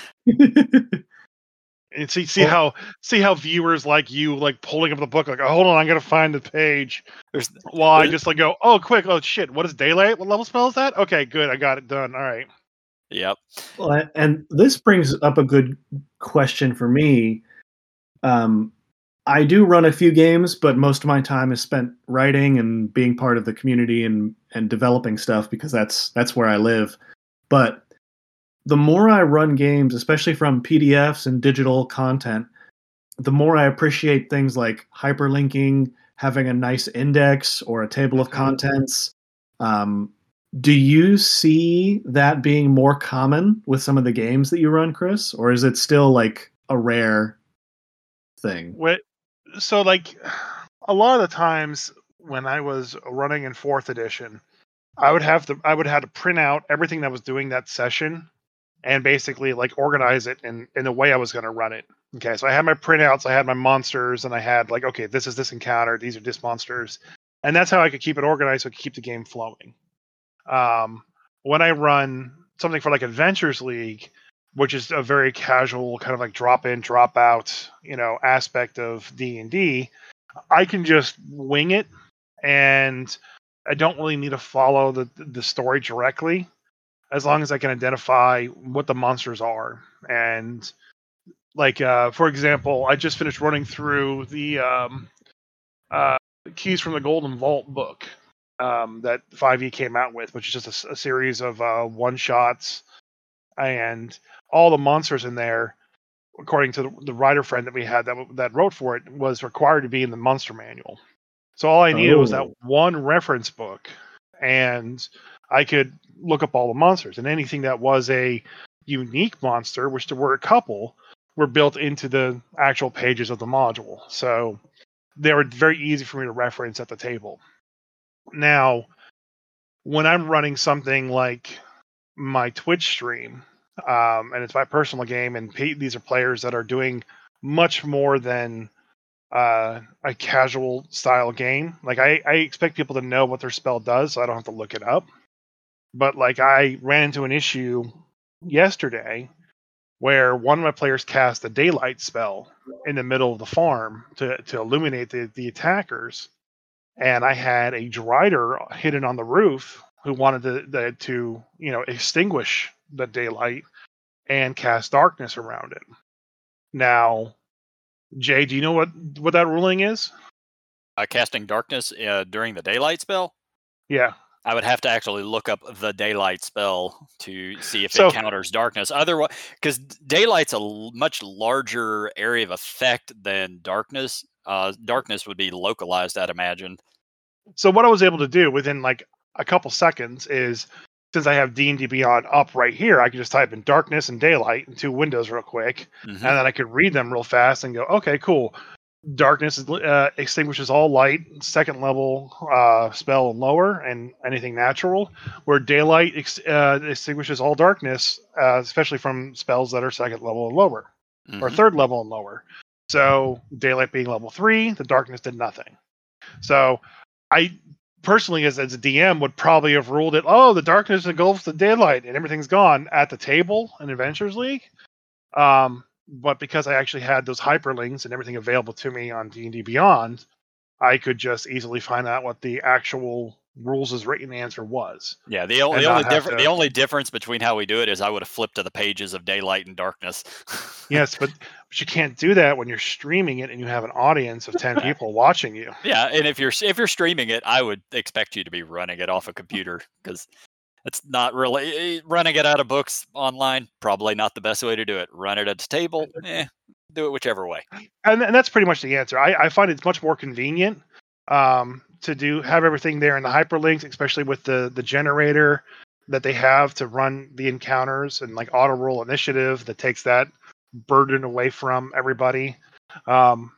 And see see Well- how see how viewers like you like pulling up the book like, oh, hold on, I gotta find the page. There's, While I there's- just like go, oh, quick, oh shit, what is daylight? What level spell is that? Okay, good, I got it done. All right. Yep. Well, and this brings up a good question for me. Um, I do run a few games, but most of my time is spent writing and being part of the community and, and developing stuff because that's that's where I live. But the more I run games, especially from P D Fs and digital content, the more I appreciate things like hyperlinking, having a nice index or a table of contents. Um, do you see that being more common with some of the games that you run, Chris? Or is it still like a rare thing? What, so like a lot of the times when I was running in fourth edition, I would have to I would have to print out everything that was doing that session and basically like organize it in, in the way I was going to run it. Okay, so I had my printouts, I had my monsters, and I had like, okay, this is this encounter, these are this monsters. And that's how I could keep it organized so I could keep the game flowing. Um, when I run something for like Adventures League, which is a very casual kind of like drop in, drop out, you know, aspect of D and D, I can just wing it, and I don't really need to follow the the story directly, as long as I can identify what the monsters are. And like, uh, for example, I just finished running through the um, uh, Keys from the Golden Vault book um, that five E came out with, which is just a, a series of uh, one shots, and all the monsters in there, according to the, the writer friend that we had that that wrote for it, was required to be in the monster manual. So all I needed oh. was that one reference book, and I could look up all the monsters, and anything that was a unique monster, which there were a couple, were built into the actual pages of the module. So they were very easy for me to reference at the table. Now, when I'm running something like my Twitch stream, um, and it's my personal game, and p- these are players that are doing much more than uh, a casual style game. Like I, I expect people to know what their spell does, so I don't have to look it up. But like I ran into an issue yesterday where one of my players cast a daylight spell in the middle of the farm to, to illuminate the, the attackers. And I had a Drider hidden on the roof who wanted to, the, to you know, extinguish the daylight and cast darkness around it. Now, Jay, do you know what, what that ruling is? Uh, casting darkness uh, during the daylight spell? Yeah. I would have to actually look up the daylight spell to see if so, it counters darkness. Otherwise, because daylight's a l- much larger area of effect than darkness. Uh, darkness would be localized, I'd imagine. So what I was able to do within like a couple seconds is, since I have D and D Beyond up right here, I can just type in darkness and daylight in two windows real quick, mm-hmm. and then I could read them real fast and go, okay, cool. Darkness uh, extinguishes all light, second level uh, spell and lower, and anything natural. Where daylight ex- uh, extinguishes all darkness, uh, especially from spells that are second level and lower, mm-hmm. or third level and lower. So daylight being level three, the darkness did nothing. So I personally, as, as a D M, would probably have ruled it, oh, the darkness engulfs the daylight and everything's gone at the table in Adventures League. Um, but because I actually had those hyperlinks and everything available to me on D and D Beyond, I could just easily find out what the actual rules as written answer was. Yeah, the, o- the only diff- to... the only difference between how we do it is I would have flipped to the pages of daylight and darkness. Yes, but, but you can't do that when you're streaming it and you have an audience of ten people watching you. Yeah, and if you're if you're streaming it, I would expect you to be running it off a computer, because it's not really running it out of books online. Probably not the best way to do it. Run it at the table. Eh, do it whichever way. And, and that's pretty much the answer. I, I find it's much more convenient um, to do have everything there in the hyperlinks, especially with the the generator that they have to run the encounters, and like auto roll initiative that takes that burden away from everybody, um,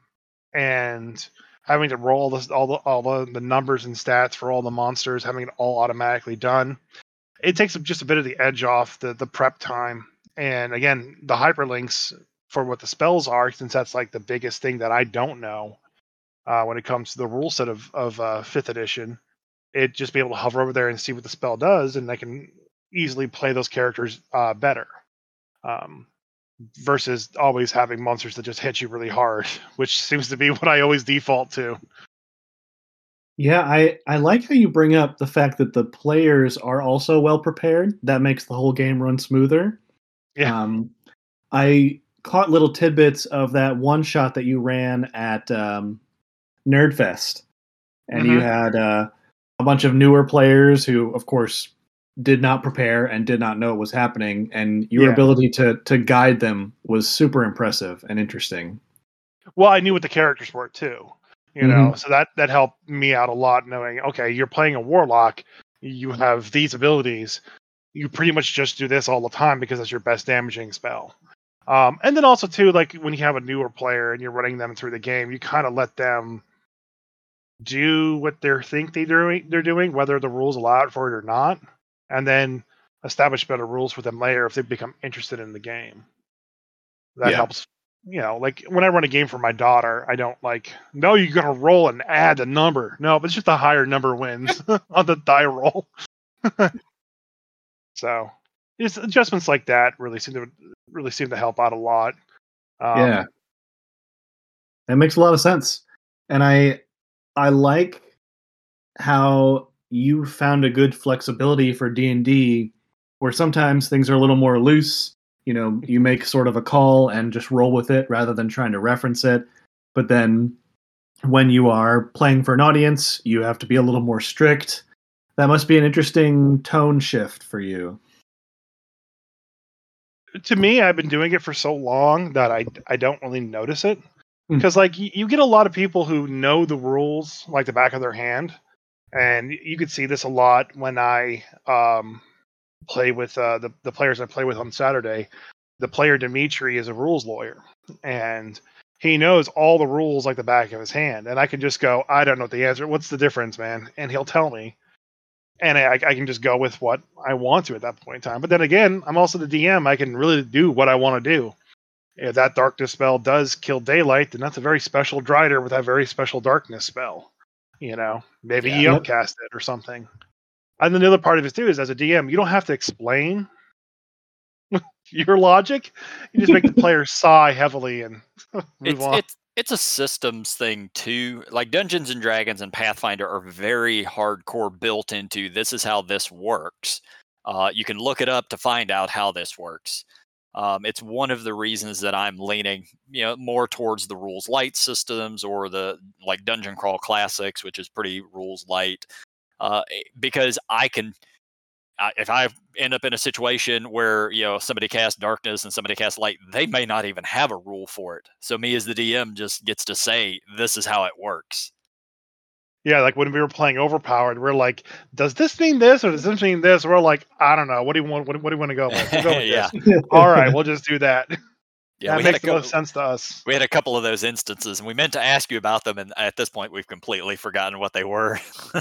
and having to roll this, all the all the, the numbers and stats for all the monsters, having it all automatically done. It takes just a bit of the edge off the, the prep time. And again, the hyperlinks for what the spells are, since that's like the biggest thing that I don't know uh, when it comes to the rule set of, of uh, fifth edition, it just be able to hover over there and see what the spell does, and I can easily play those characters uh, better. Um, versus always having monsters that just hit you really hard, which seems to be what I always default to. Yeah, I, I like how you bring up the fact that the players are also well prepared. That makes the whole game run smoother. Yeah. Um, I caught little tidbits of that one shot that you ran at um, Nerdfest, and mm-hmm. you had uh, a bunch of newer players who, of course, did not prepare and did not know what was happening, and your Yeah. ability to to guide them was super impressive and interesting. Well, I knew what the characters were too, you Mhm. know, so that that helped me out a lot. Knowing, okay, you're playing a warlock, you have these abilities, you pretty much just do this all the time because it's your best damaging spell. Um, and then also too, like when you have a newer player and you're running them through the game, you kind of let them do what they think they doing they're doing, whether the rules allow it for it or not, and then establish better rules for them later if they become interested in the game. That Yeah. helps. You know, like when I run a game for my daughter, I don't like, no, you gotta roll and add a number. No, but it's just a higher number wins on the die roll. So it's adjustments like that really seem to really seem to help out a lot. Um, Yeah. That makes a lot of sense. And I I like how you found a good flexibility for D and D where sometimes things are a little more loose. You know, you make sort of a call and just roll with it rather than trying to reference it. But then when you are playing for an audience, you have to be a little more strict. That must be an interesting tone shift for you. To me, I've been doing it for so long that I I don't really notice it. Hmm. Because like you, you get a lot of people who know the rules like the back of their hand, and you could see this a lot when I um, play with uh, the the players I play with on Saturday. The player Dimitri is a rules lawyer, and he knows all the rules like the back of his hand. And I can just go, I don't know the answer. What's the difference, man? And he'll tell me, and I, I can just go with what I want to at that point in time. But then again, I'm also the D M. I can really do what I want to do. If that darkness spell does kill daylight, then that's a very special Drider with that very special darkness spell. You know, maybe Yeah. he Yep. upcast it or something. And then the other part of it too is, as a D M, you don't have to explain your logic. You just make the player sigh heavily and move It's on. it's it's a systems thing too. Like Dungeons and Dragons and Pathfinder are very hardcore built into this is how this works. Uh, you can look it up to find out how this works. Um, it's one of the reasons that I'm leaning, you know, more towards the rules light systems or the like Dungeon Crawl Classics, which is pretty rules light, uh, eh, because I can uh, if I end up in a situation where you know somebody casts darkness and somebody casts light, they may not even have a rule for it. So me as the D M just gets to say this is how it works. Yeah, like when we were playing Overpowered, we're like, does this mean this or does this mean this? We're like, I don't know. What do you want? What, what do you want to go with? We'll go with Yeah, this. All right, we'll just do that. yeah. That We had a makes the couple. most sense to us. We had a couple of those instances, and we meant to ask you about them, and at this point, we've completely forgotten what they were.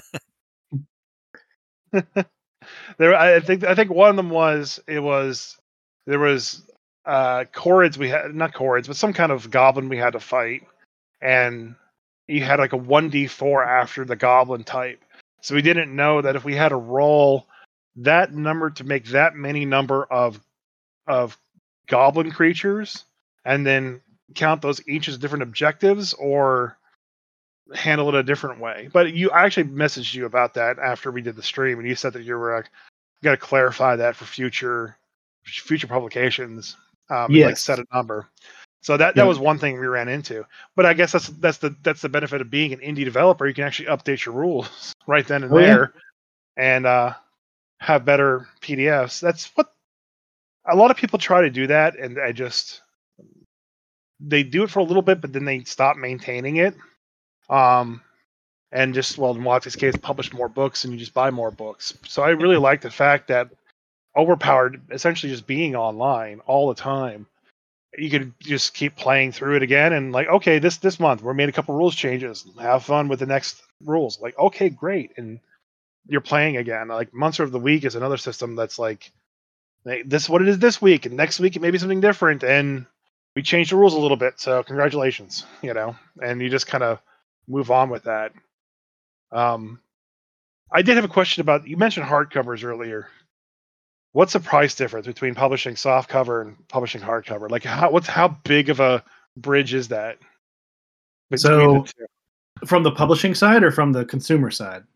There, I think, I think one of them was it was there was uh Chorids we had, not Chorids, but some kind of goblin we had to fight, and you had like a one d four after the goblin type. So we didn't know that if we had to roll that number to make that many number of of goblin creatures, and then count those each as different objectives, or handle it a different way. But you, I actually messaged you about that after we did the stream, and you said that you were uh, got to clarify that for future future publications, um, and like Yes. set a number. So that that Yep. was one thing we ran into. But I guess that's that's the that's the benefit of being an indie developer. You can actually update your rules right then and Oh, yeah. there, and uh, have better P D Fs. That's what a lot of people try to do that, and I just they do it for a little bit, but then they stop maintaining it. Um, and just, well, in Watsy's case, publish more books and you just buy more books. So I really like the fact that Overpowered essentially just being online all the time. You could just keep playing through it again and like, okay, this this month we made a couple rules changes. Have fun with the next rules. Like, okay, great, and you're playing again. Like Monster of the Week is another system that's like, hey, this is what it is this week, and next week it may be something different, and we changed the rules a little bit. So congratulations, you know, and you just kind of move on with that. Um, I did have a question about, you mentioned hardcovers earlier. What's the price difference between publishing softcover and publishing hardcover? Like, how what's how big of a bridge is that between So- the two? From the publishing side or from the consumer side?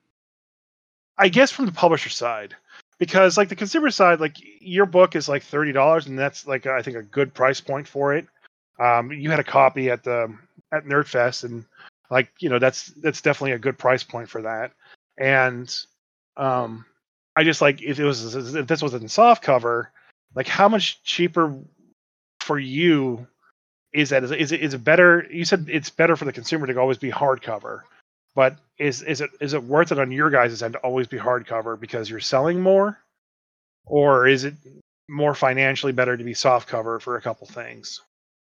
I guess from the publisher side, because like the consumer side, like your book is like thirty dollars, and that's like I think a good price point for it. Um, you had a copy at the at Nerdfest, and like you know that's that's definitely a good price point for that. And um, I just like if it was if this was in soft cover, like how much cheaper for you is that? Is it, is it is it better? You said it's better for the consumer to always be hardcover, but is is it is it worth it on your guys' end to always be hardcover because you're selling more, or is it more financially better to be soft cover for a couple things?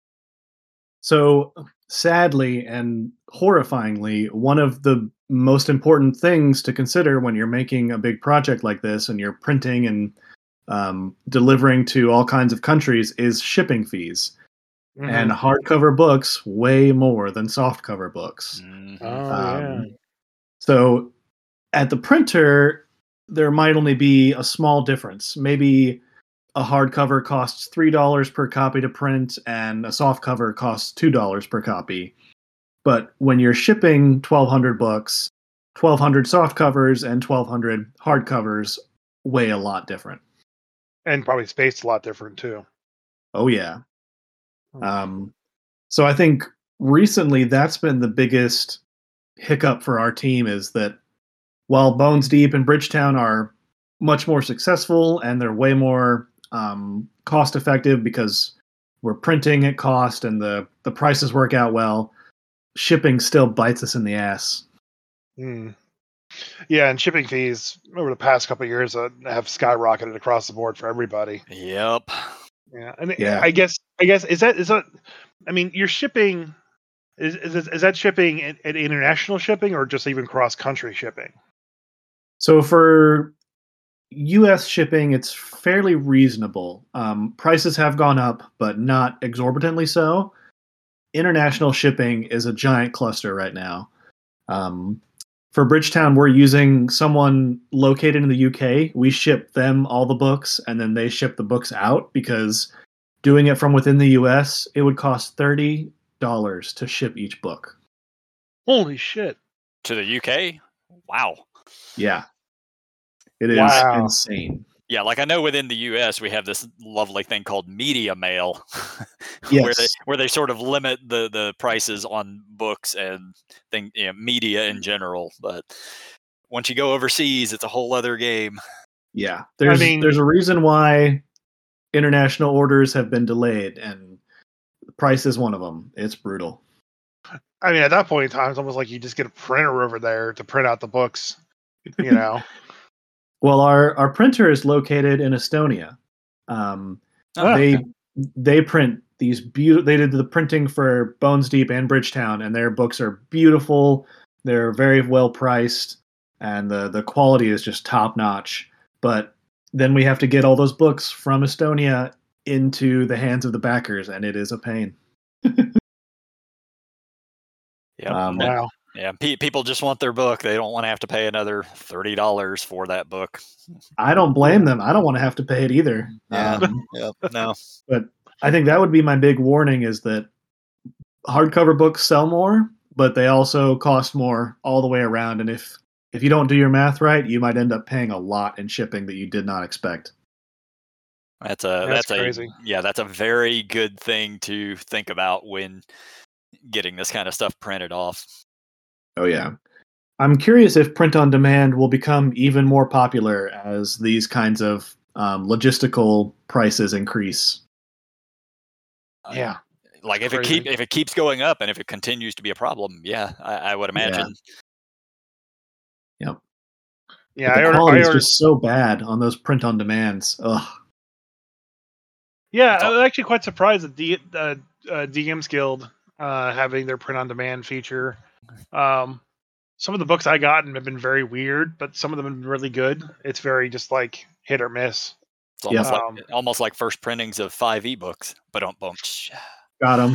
So sadly and horrifyingly, one of the most important things to consider when you're making a big project like this and you're printing and um, delivering to all kinds of countries is shipping fees. Mm-hmm. And hardcover books way more than softcover books. Mm-hmm. Oh Um, yeah. So at the printer, there might only be a small difference. Maybe a hardcover costs three dollars per copy to print and a softcover costs two dollars per copy. But when you're shipping twelve hundred books, twelve hundred softcovers and twelve hundred hardcovers weigh a lot different. And probably spaced a lot different too. Oh, yeah. Um, so I think recently that's been the biggest hiccup for our team is that while Bones Deep and Bridgetown are much more successful and they're way more um, cost effective because we're printing at cost and the, the prices work out well, shipping still bites us in the ass. Mm. Yeah, and shipping fees over the past couple of years uh, have skyrocketed across the board for everybody. Yep. Yeah, and Yeah. I guess I guess is that is that I mean, you're shipping is is, is that shipping at, at international shipping or just even cross country shipping? So for U S shipping, it's fairly reasonable. Um, prices have gone up, but not exorbitantly so. International shipping is a giant cluster right now. Um, for Bridgetown, we're using someone located in the U K. We ship them all the books, and then they ship the books out because doing it from within the U S, it would cost thirty dollars to ship each book. Holy shit. To the U K? Wow. Yeah. It is Wow. insane. Yeah, like I know within the U S we have this lovely thing called media mail, Yes. where they where they sort of limit the, the prices on books and thing, you know, media in general. But once you go overseas, it's a whole other game. Yeah. There's I mean, there's a reason why international orders have been delayed, and the price is one of them. It's brutal. I mean, at that point in time, it's almost like you just get a printer over there to print out the books. You know. Well, our, our printer is located in Estonia. Um, Oh, they okay. they print these beautiful. They did the printing for Bones Deep and Bridgetown, and their books are beautiful. They're very well priced, and the the quality is just top notch. But then we have to get all those books from Estonia into the hands of the backers, and it is a pain. Yep. Um, Wow. Yeah, pe- people just want their book. They don't want to have to pay another thirty dollars for that book. I don't blame them. I don't want to have to pay it either. Yeah. Um, Yep. No. But I think that would be my big warning is that hardcover books sell more, but they also cost more all the way around. And if, if you don't do your math right, you might end up paying a lot in shipping that you did not expect. That's a That's that's, crazy. a yeah, that's a very good thing to think about when getting this kind of stuff printed off. Oh, yeah. I'm curious if print on demand will become even more popular as these kinds of um, logistical prices increase. Yeah. Like if Crazy. it keep if it keeps going up and if it continues to be a problem, yeah, I, I would imagine. Yep. Yeah. But the I ordered, quality I is ordered, just so bad on those print on demands. Ugh. yeah, It's I all- was actually quite surprised at D, uh, uh, D M's Guild uh, having their print on demand feature. Um, some of the books I gotten have been very weird, but some of them have been really good. It's very just like hit or miss. It's almost Um, like almost like first printings of five ebooks, but don't bunch. Got them.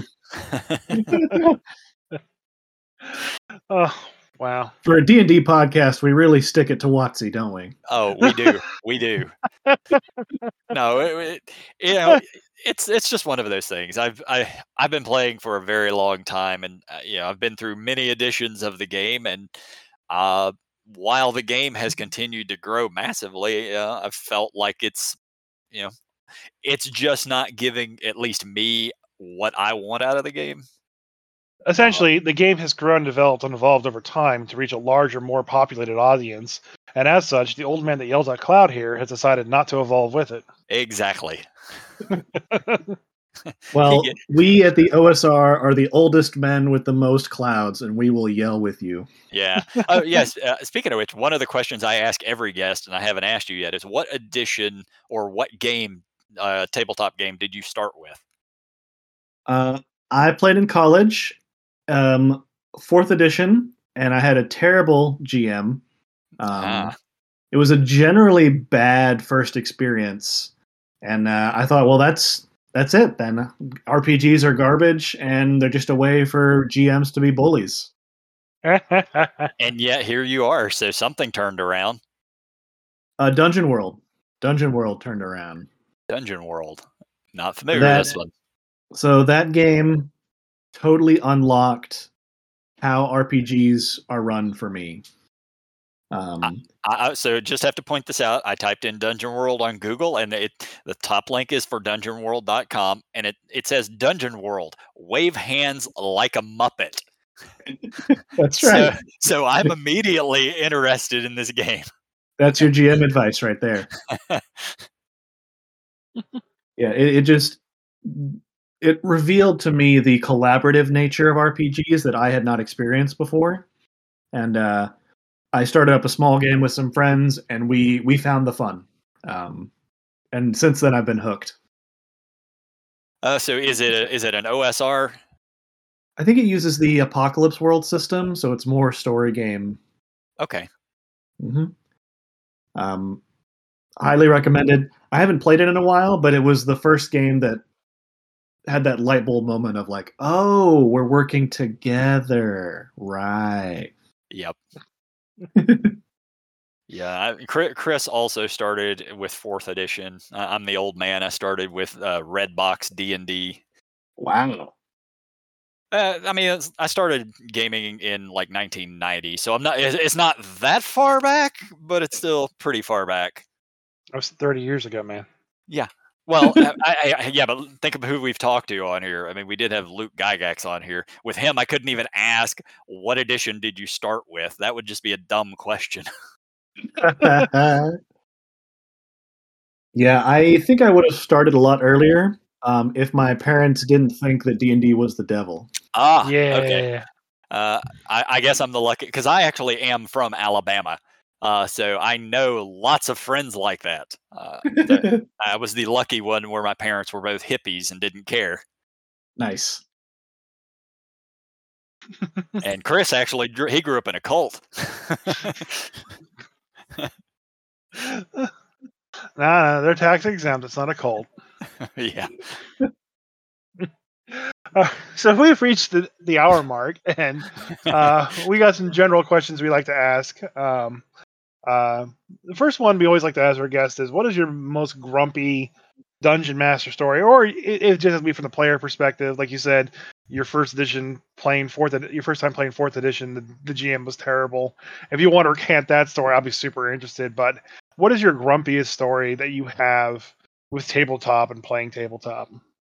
Oh, wow. For a D and D podcast, we really stick it to WotC, don't we? Oh, we do, we do. No, it, it, you know, it's it's just one of those things. I've I I've been playing for a very long time, and uh, you know, I've been through many editions of the game, and uh, while the game has continued to grow massively, uh, I've felt like it's you know, it's just not giving at least me what I want out of the game. Essentially, the game has grown, developed, and evolved over time to reach a larger, more populated audience. And as such, the old man that yells at Cloud here has decided not to evolve with it. Exactly. Well, He get- we at the O S R are the oldest men with the most clouds, and we will yell with you. Yeah. Oh, yes. Uh, speaking of which, one of the questions I ask every guest, and I haven't asked you yet, is what edition or what game, uh, tabletop game, did you start with? Uh, I played in college, um, fourth edition, and I had a terrible G M. Um, Ah. It was a generally bad first experience, and uh, I thought, well, that's that's it then. R P Gs are garbage, and they're just a way for G Ms to be bullies. And yet here you are. So something turned around. Uh, Dungeon World. Dungeon World turned around. Dungeon World. Not familiar That- with this one. So that game totally unlocked how R P Gs are run for me. Um, I, I, so just have to point this out. I typed in Dungeon World on Google, and it the top link is for dungeon world dot com, and it, it says Dungeon World, wave hands like a Muppet. that's So, right. so I'm immediately interested in this game. That's your G M advice right there. Yeah, it, it just it revealed to me the collaborative nature of R P Gs that I had not experienced before, and uh, I started up a small game with some friends, and we we found the fun. Um, and since then, I've been hooked. Uh, so is it a, is it an O S R? I think it uses the Apocalypse World system, so it's more story game. Okay. Mm-hmm. Um, highly recommended. I haven't played it in a while, but it was the first game that had that light bulb moment of like, oh, we're working together, right? Yep. Yeah, I, Chri- Chris also started with fourth edition. Uh, I'm the old man. I started with uh, Redbox D and D. Wow. Uh, I mean, it's, I started gaming in like nineteen ninety, so I'm not. It's, it's not that far back, but it's still pretty far back. That was thirty years ago, man. Well, I, I, I, yeah, but think of who we've talked to on here. I mean, we did have Luke Gygax on here. With him, I couldn't even ask what edition did you start with. That would just be a dumb question. Yeah, I think I would have started a lot earlier um, if my parents didn't think that D and D was the devil. Ah, yeah. okay. Uh, I, I guess I'm the lucky because I actually am from Alabama, uh, so I know lots of friends like that. Uh, that I was the lucky one where my parents were both hippies and didn't care. Nice. And Chris actually grew, he grew up in a cult. Nah, nah, they're tax exempt. It's not a cult. Yeah. Uh, so we've reached the, the hour mark, and uh, we got some general questions we like to ask. Um, uh, the first one we always like to ask our guests is, what is your most grumpy dungeon master story? Or it, it just has to be from the player perspective. Like you said, your first edition playing fourth, ed- your first time playing fourth edition, the, the G M was terrible. If you want to recant that story, I'll be super interested. But what is your grumpiest story that you have with tabletop and playing tabletop?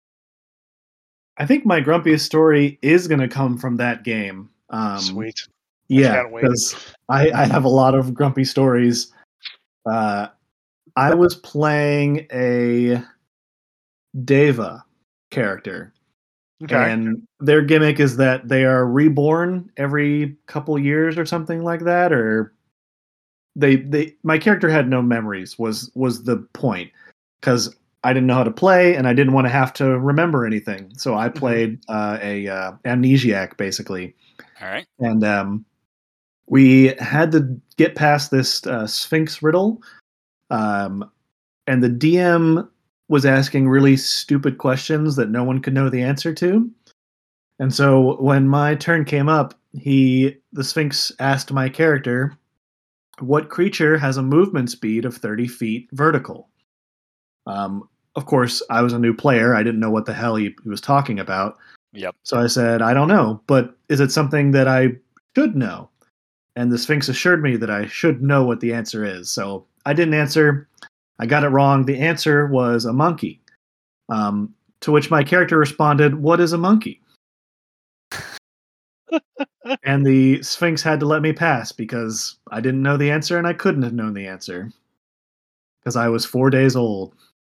I think my grumpiest story is going to come from that game. Um, Sweet. Yeah, can't wait. because I, I have a lot of grumpy stories. Uh, I was playing a Deva character, Okay. and their gimmick is that they are reborn every couple years or something like that, or they they my character had no memories was was the point, because I didn't know how to play and I didn't want to have to remember anything, so I played uh, a uh, amnesiac basically. All right. And um, we had to get past this uh, Sphinx riddle, um, and the D M was asking really stupid questions that no one could know the answer to. And so when my turn came up, he the Sphinx asked my character, what creature has a movement speed of thirty feet vertical? Um, of course, I was a new player. I didn't know what the hell he, he was talking about. Yep. So I said, I don't know, but is it something that I should know? And the Sphinx assured me that I should know what the answer is. So I didn't answer. I got it wrong. The answer was a monkey. Um, to which my character responded, what is a monkey? And the Sphinx had to let me pass because I didn't know the answer and I couldn't have known the answer because I was four days old.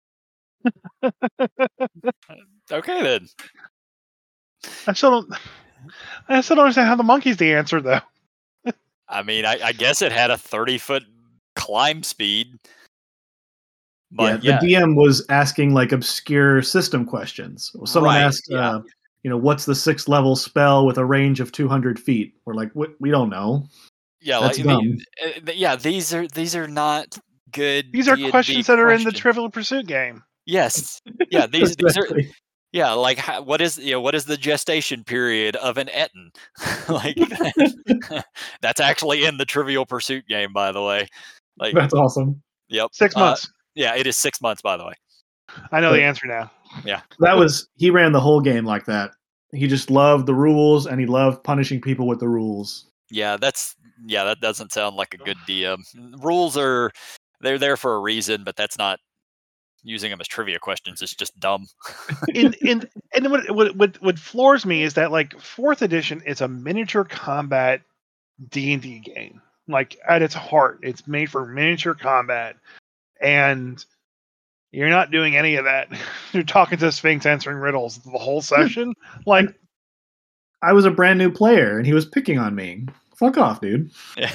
Okay, then. I still don't. I still don't understand how the monkey's the answer, though. I mean, I, I guess it had a thirty foot climb speed. But yeah, yeah, the D M was asking like obscure system questions. Someone Right, asked, yeah. uh, you know, what's the sixth level spell with a range of two hundred feet? We're like, we, we don't know. yeah, That's like dumb. the, uh, the- yeah, these are these are not good. These are D and D questions that are in the questions. Trivial Pursuit game. Yes, yeah, these these are Exactly. yeah, like how, what is you know what is the gestation period of an Etten? Like that's actually in the Trivial Pursuit game, by the way. Like, That's awesome. yep, Six uh, months. yeah, it is six months, by the way. I know But- the answer now. That was he ran the whole game like that. He just loved the rules and he loved punishing people with the rules. Yeah, that's yeah, that doesn't sound like a good D M. Rules are they're there for a reason, but that's not using them as trivia questions. It's just dumb. in in and what, what what what floors me is that like fourth edition is a miniature combat D and D game. Like at its heart, it's made for miniature combat, and you're not doing any of that. You're talking to Sphinx, answering riddles the whole session. Like I was a brand new player and he was picking on me. Fuck off, dude.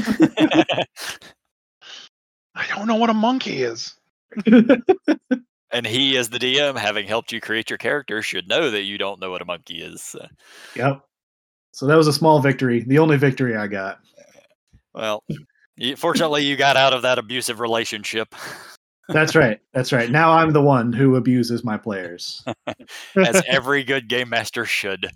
I don't know what a monkey is. And he, as the D M, having helped you create your character, should know that you don't know what a monkey is. So, Yep. So that was a small victory. The only victory I got. well, you, fortunately, you got out of that abusive relationship, That's right. That's right. Now I'm the one who abuses my players. as every good game master should.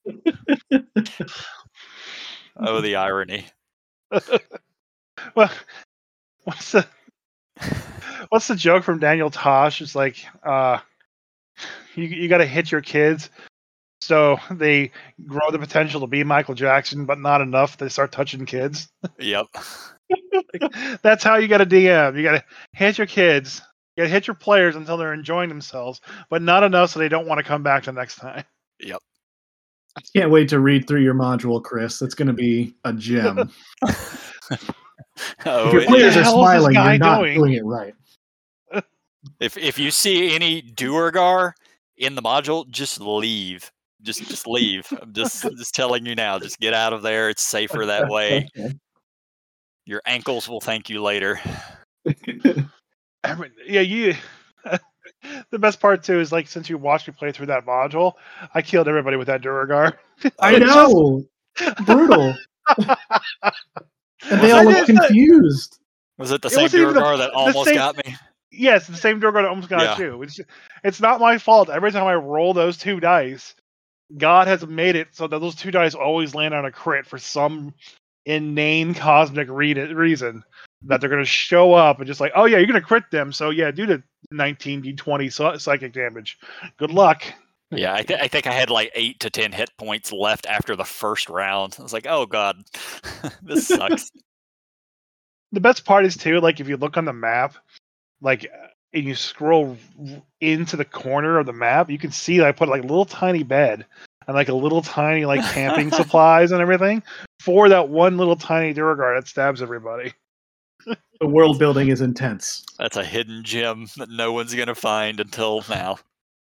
Oh, the irony. Well, what's the what's the joke from Daniel Tosh? It's like, uh, you you got to hit your kids so they grow the potential to be Michael Jackson, but not enough they start touching kids. Yep. That's how you got to D M. You got to hit your kids. You got to hit your players until they're enjoying themselves, but not enough so they don't want to come back the next time. Yep. I can't wait to read through your module, Chris. It's going to be a gem. Oh, If your it- players the are hell is this smiling, guy you're not doing? doing it right. if if you see any Duergar in the module, just leave. Just just leave. I'm just just telling you now. Just get out of there. It's safer that way. Your ankles will thank you later. Every- yeah, you. The best part too is like since you watched me play through that module, I killed everybody with that Duragar. I It's know. Brutal. And they I all look just- confused. Was it the It same wasn't even the- Duergar that the almost same- got me? Yes, the same Duragar that almost got Yeah. you. It's it's not my fault. Every time I roll those two dice, God has made it so that those two dice always land on a crit for some inane cosmic re- reason. That they're going to show up and just like, oh yeah, you're going to crit them. So yeah, do the nineteen d twenty psychic damage. Good luck. Yeah, I, th- I think I had like eight to ten hit points left after the first round. I was like, oh god, this sucks. The best part is too, like if you look on the map, like and you scroll into the corner of the map, you can see that I put like a little tiny bed and like a little tiny like camping supplies and everything for that one little tiny Duragar that stabs everybody. The world building is intense. That's a hidden gem that no one's gonna find until now.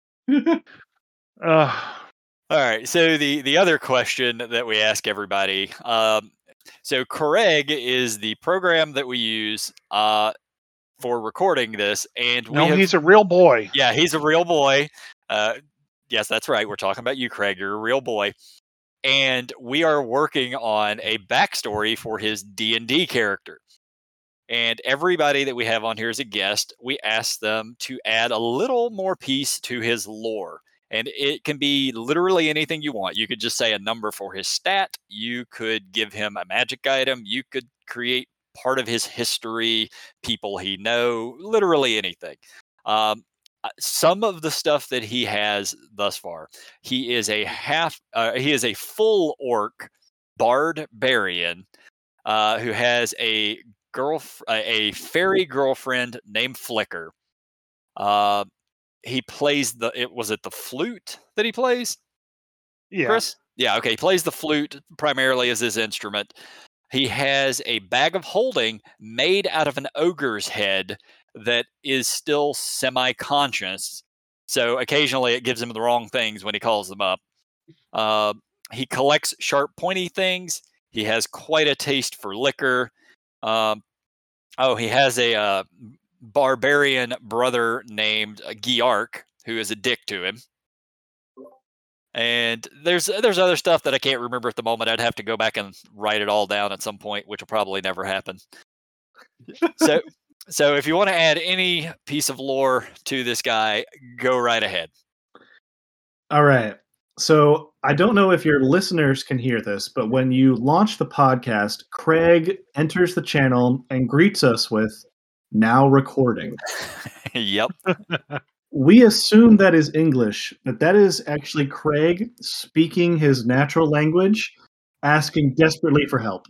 Uh, All right. So the the other question that we ask everybody. Um, so Coreg is the program that we use uh, for recording this, and we no, have, he's a real boy. yeah, he's a real boy. Uh, yes, that's right. We're talking about you, Craig. You're a real boy, and we are working on a backstory for his D and D character. And everybody that we have on here as a guest, we ask them to add a little more piece to his lore. And it can be literally anything you want. You could just say a number for his stat. You could give him a magic item. You could create part of his history, people he know, literally anything. Um, uh, some of the stuff that he has thus far, he is a half, uh, he is a full orc barbarian uh, who has a girl, a fairy girlfriend named Flicker. Uh, he plays the. It was it the flute that he plays, Yeah. Chris? Yeah, okay. He plays the flute primarily as his instrument. He has a bag of holding made out of an ogre's head that is still semi-conscious. So occasionally it gives him the wrong things when he calls them up. Uh, he collects sharp, pointy things. He has quite a taste for liquor. Um, oh, he has a uh, barbarian brother named uh, Giark, who is a dick to him. And there's there's other stuff that I can't remember at the moment. I'd have to go back and write it all down at some point, which will probably never happen. so so if you want to add any piece of lore to this guy, go right ahead. All right. So I don't know if your listeners can hear this, but when you launch the podcast, Craig enters the channel and greets us with "now recording." Yep. We assume that is English, but that is actually Craig speaking his natural language, asking desperately for help.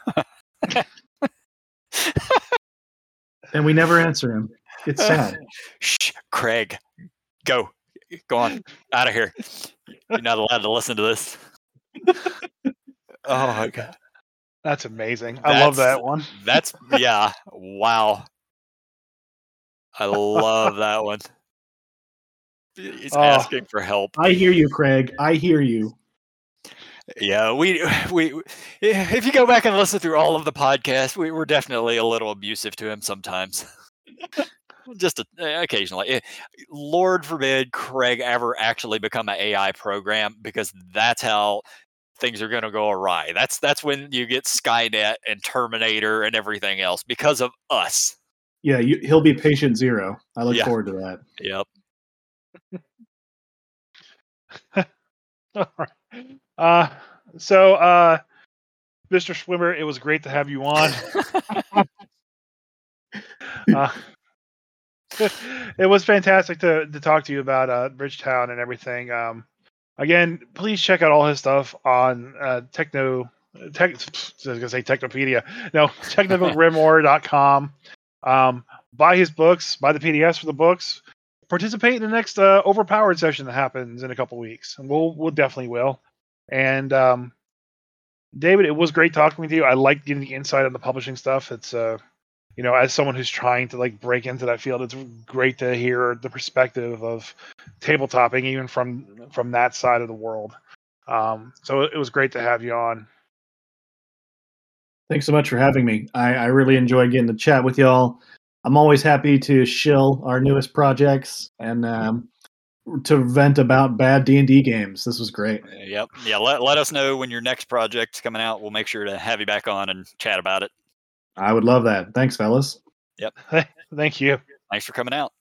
And we never answer him. It's sad. Shh, Craig, go. Go on. Out of here. You're not allowed to listen to this. Oh, my God. That's amazing. I love That's- that one. That's, yeah. Wow. I love that one. He's Oh. asking for help. I hear you, Craig. I hear you. Yeah, we we if you go back and listen through all of the podcasts, we were definitely a little abusive to him sometimes. Just a, occasionally. Eh, Lord forbid Craig ever actually become an A I program, because that's how things are going to go awry. That's that's when you get Skynet and Terminator and everything else, because of us. Yeah, you, he'll be patient zero. I look Yeah. forward to that. Yep. All right. Uh, so, uh, Mister Swimmer, it was great to have you on. uh, it was fantastic to, to talk to you about uh, Bridgetown and everything. Um, again, please check out all his stuff on uh, Techno. Tech, I was going to say Technopedia. No, technical grimoire dot com. Um, buy his books, buy the P D Fs for the books. Participate in the next uh, Overpowered session that happens in a couple weeks, and we'll we'll definitely will. And um, David, it was great talking with you. I like getting the insight on the publishing stuff. It's uh, you know, as someone who's trying to like break into that field, it's great to hear the perspective of tabletopping, even from from that side of the world. Um, so it was great to have you on. Thanks so much for having me. I, I really enjoyed getting to chat with y'all. I'm always happy to shill our newest projects and um, to vent about bad D and D games. This was great. Yep. Yeah. Let, let us know when your next project's coming out. We'll make sure to have you back on and chat about it. I would love that. Thanks, fellas. Yep. Thank you. Thanks for coming out.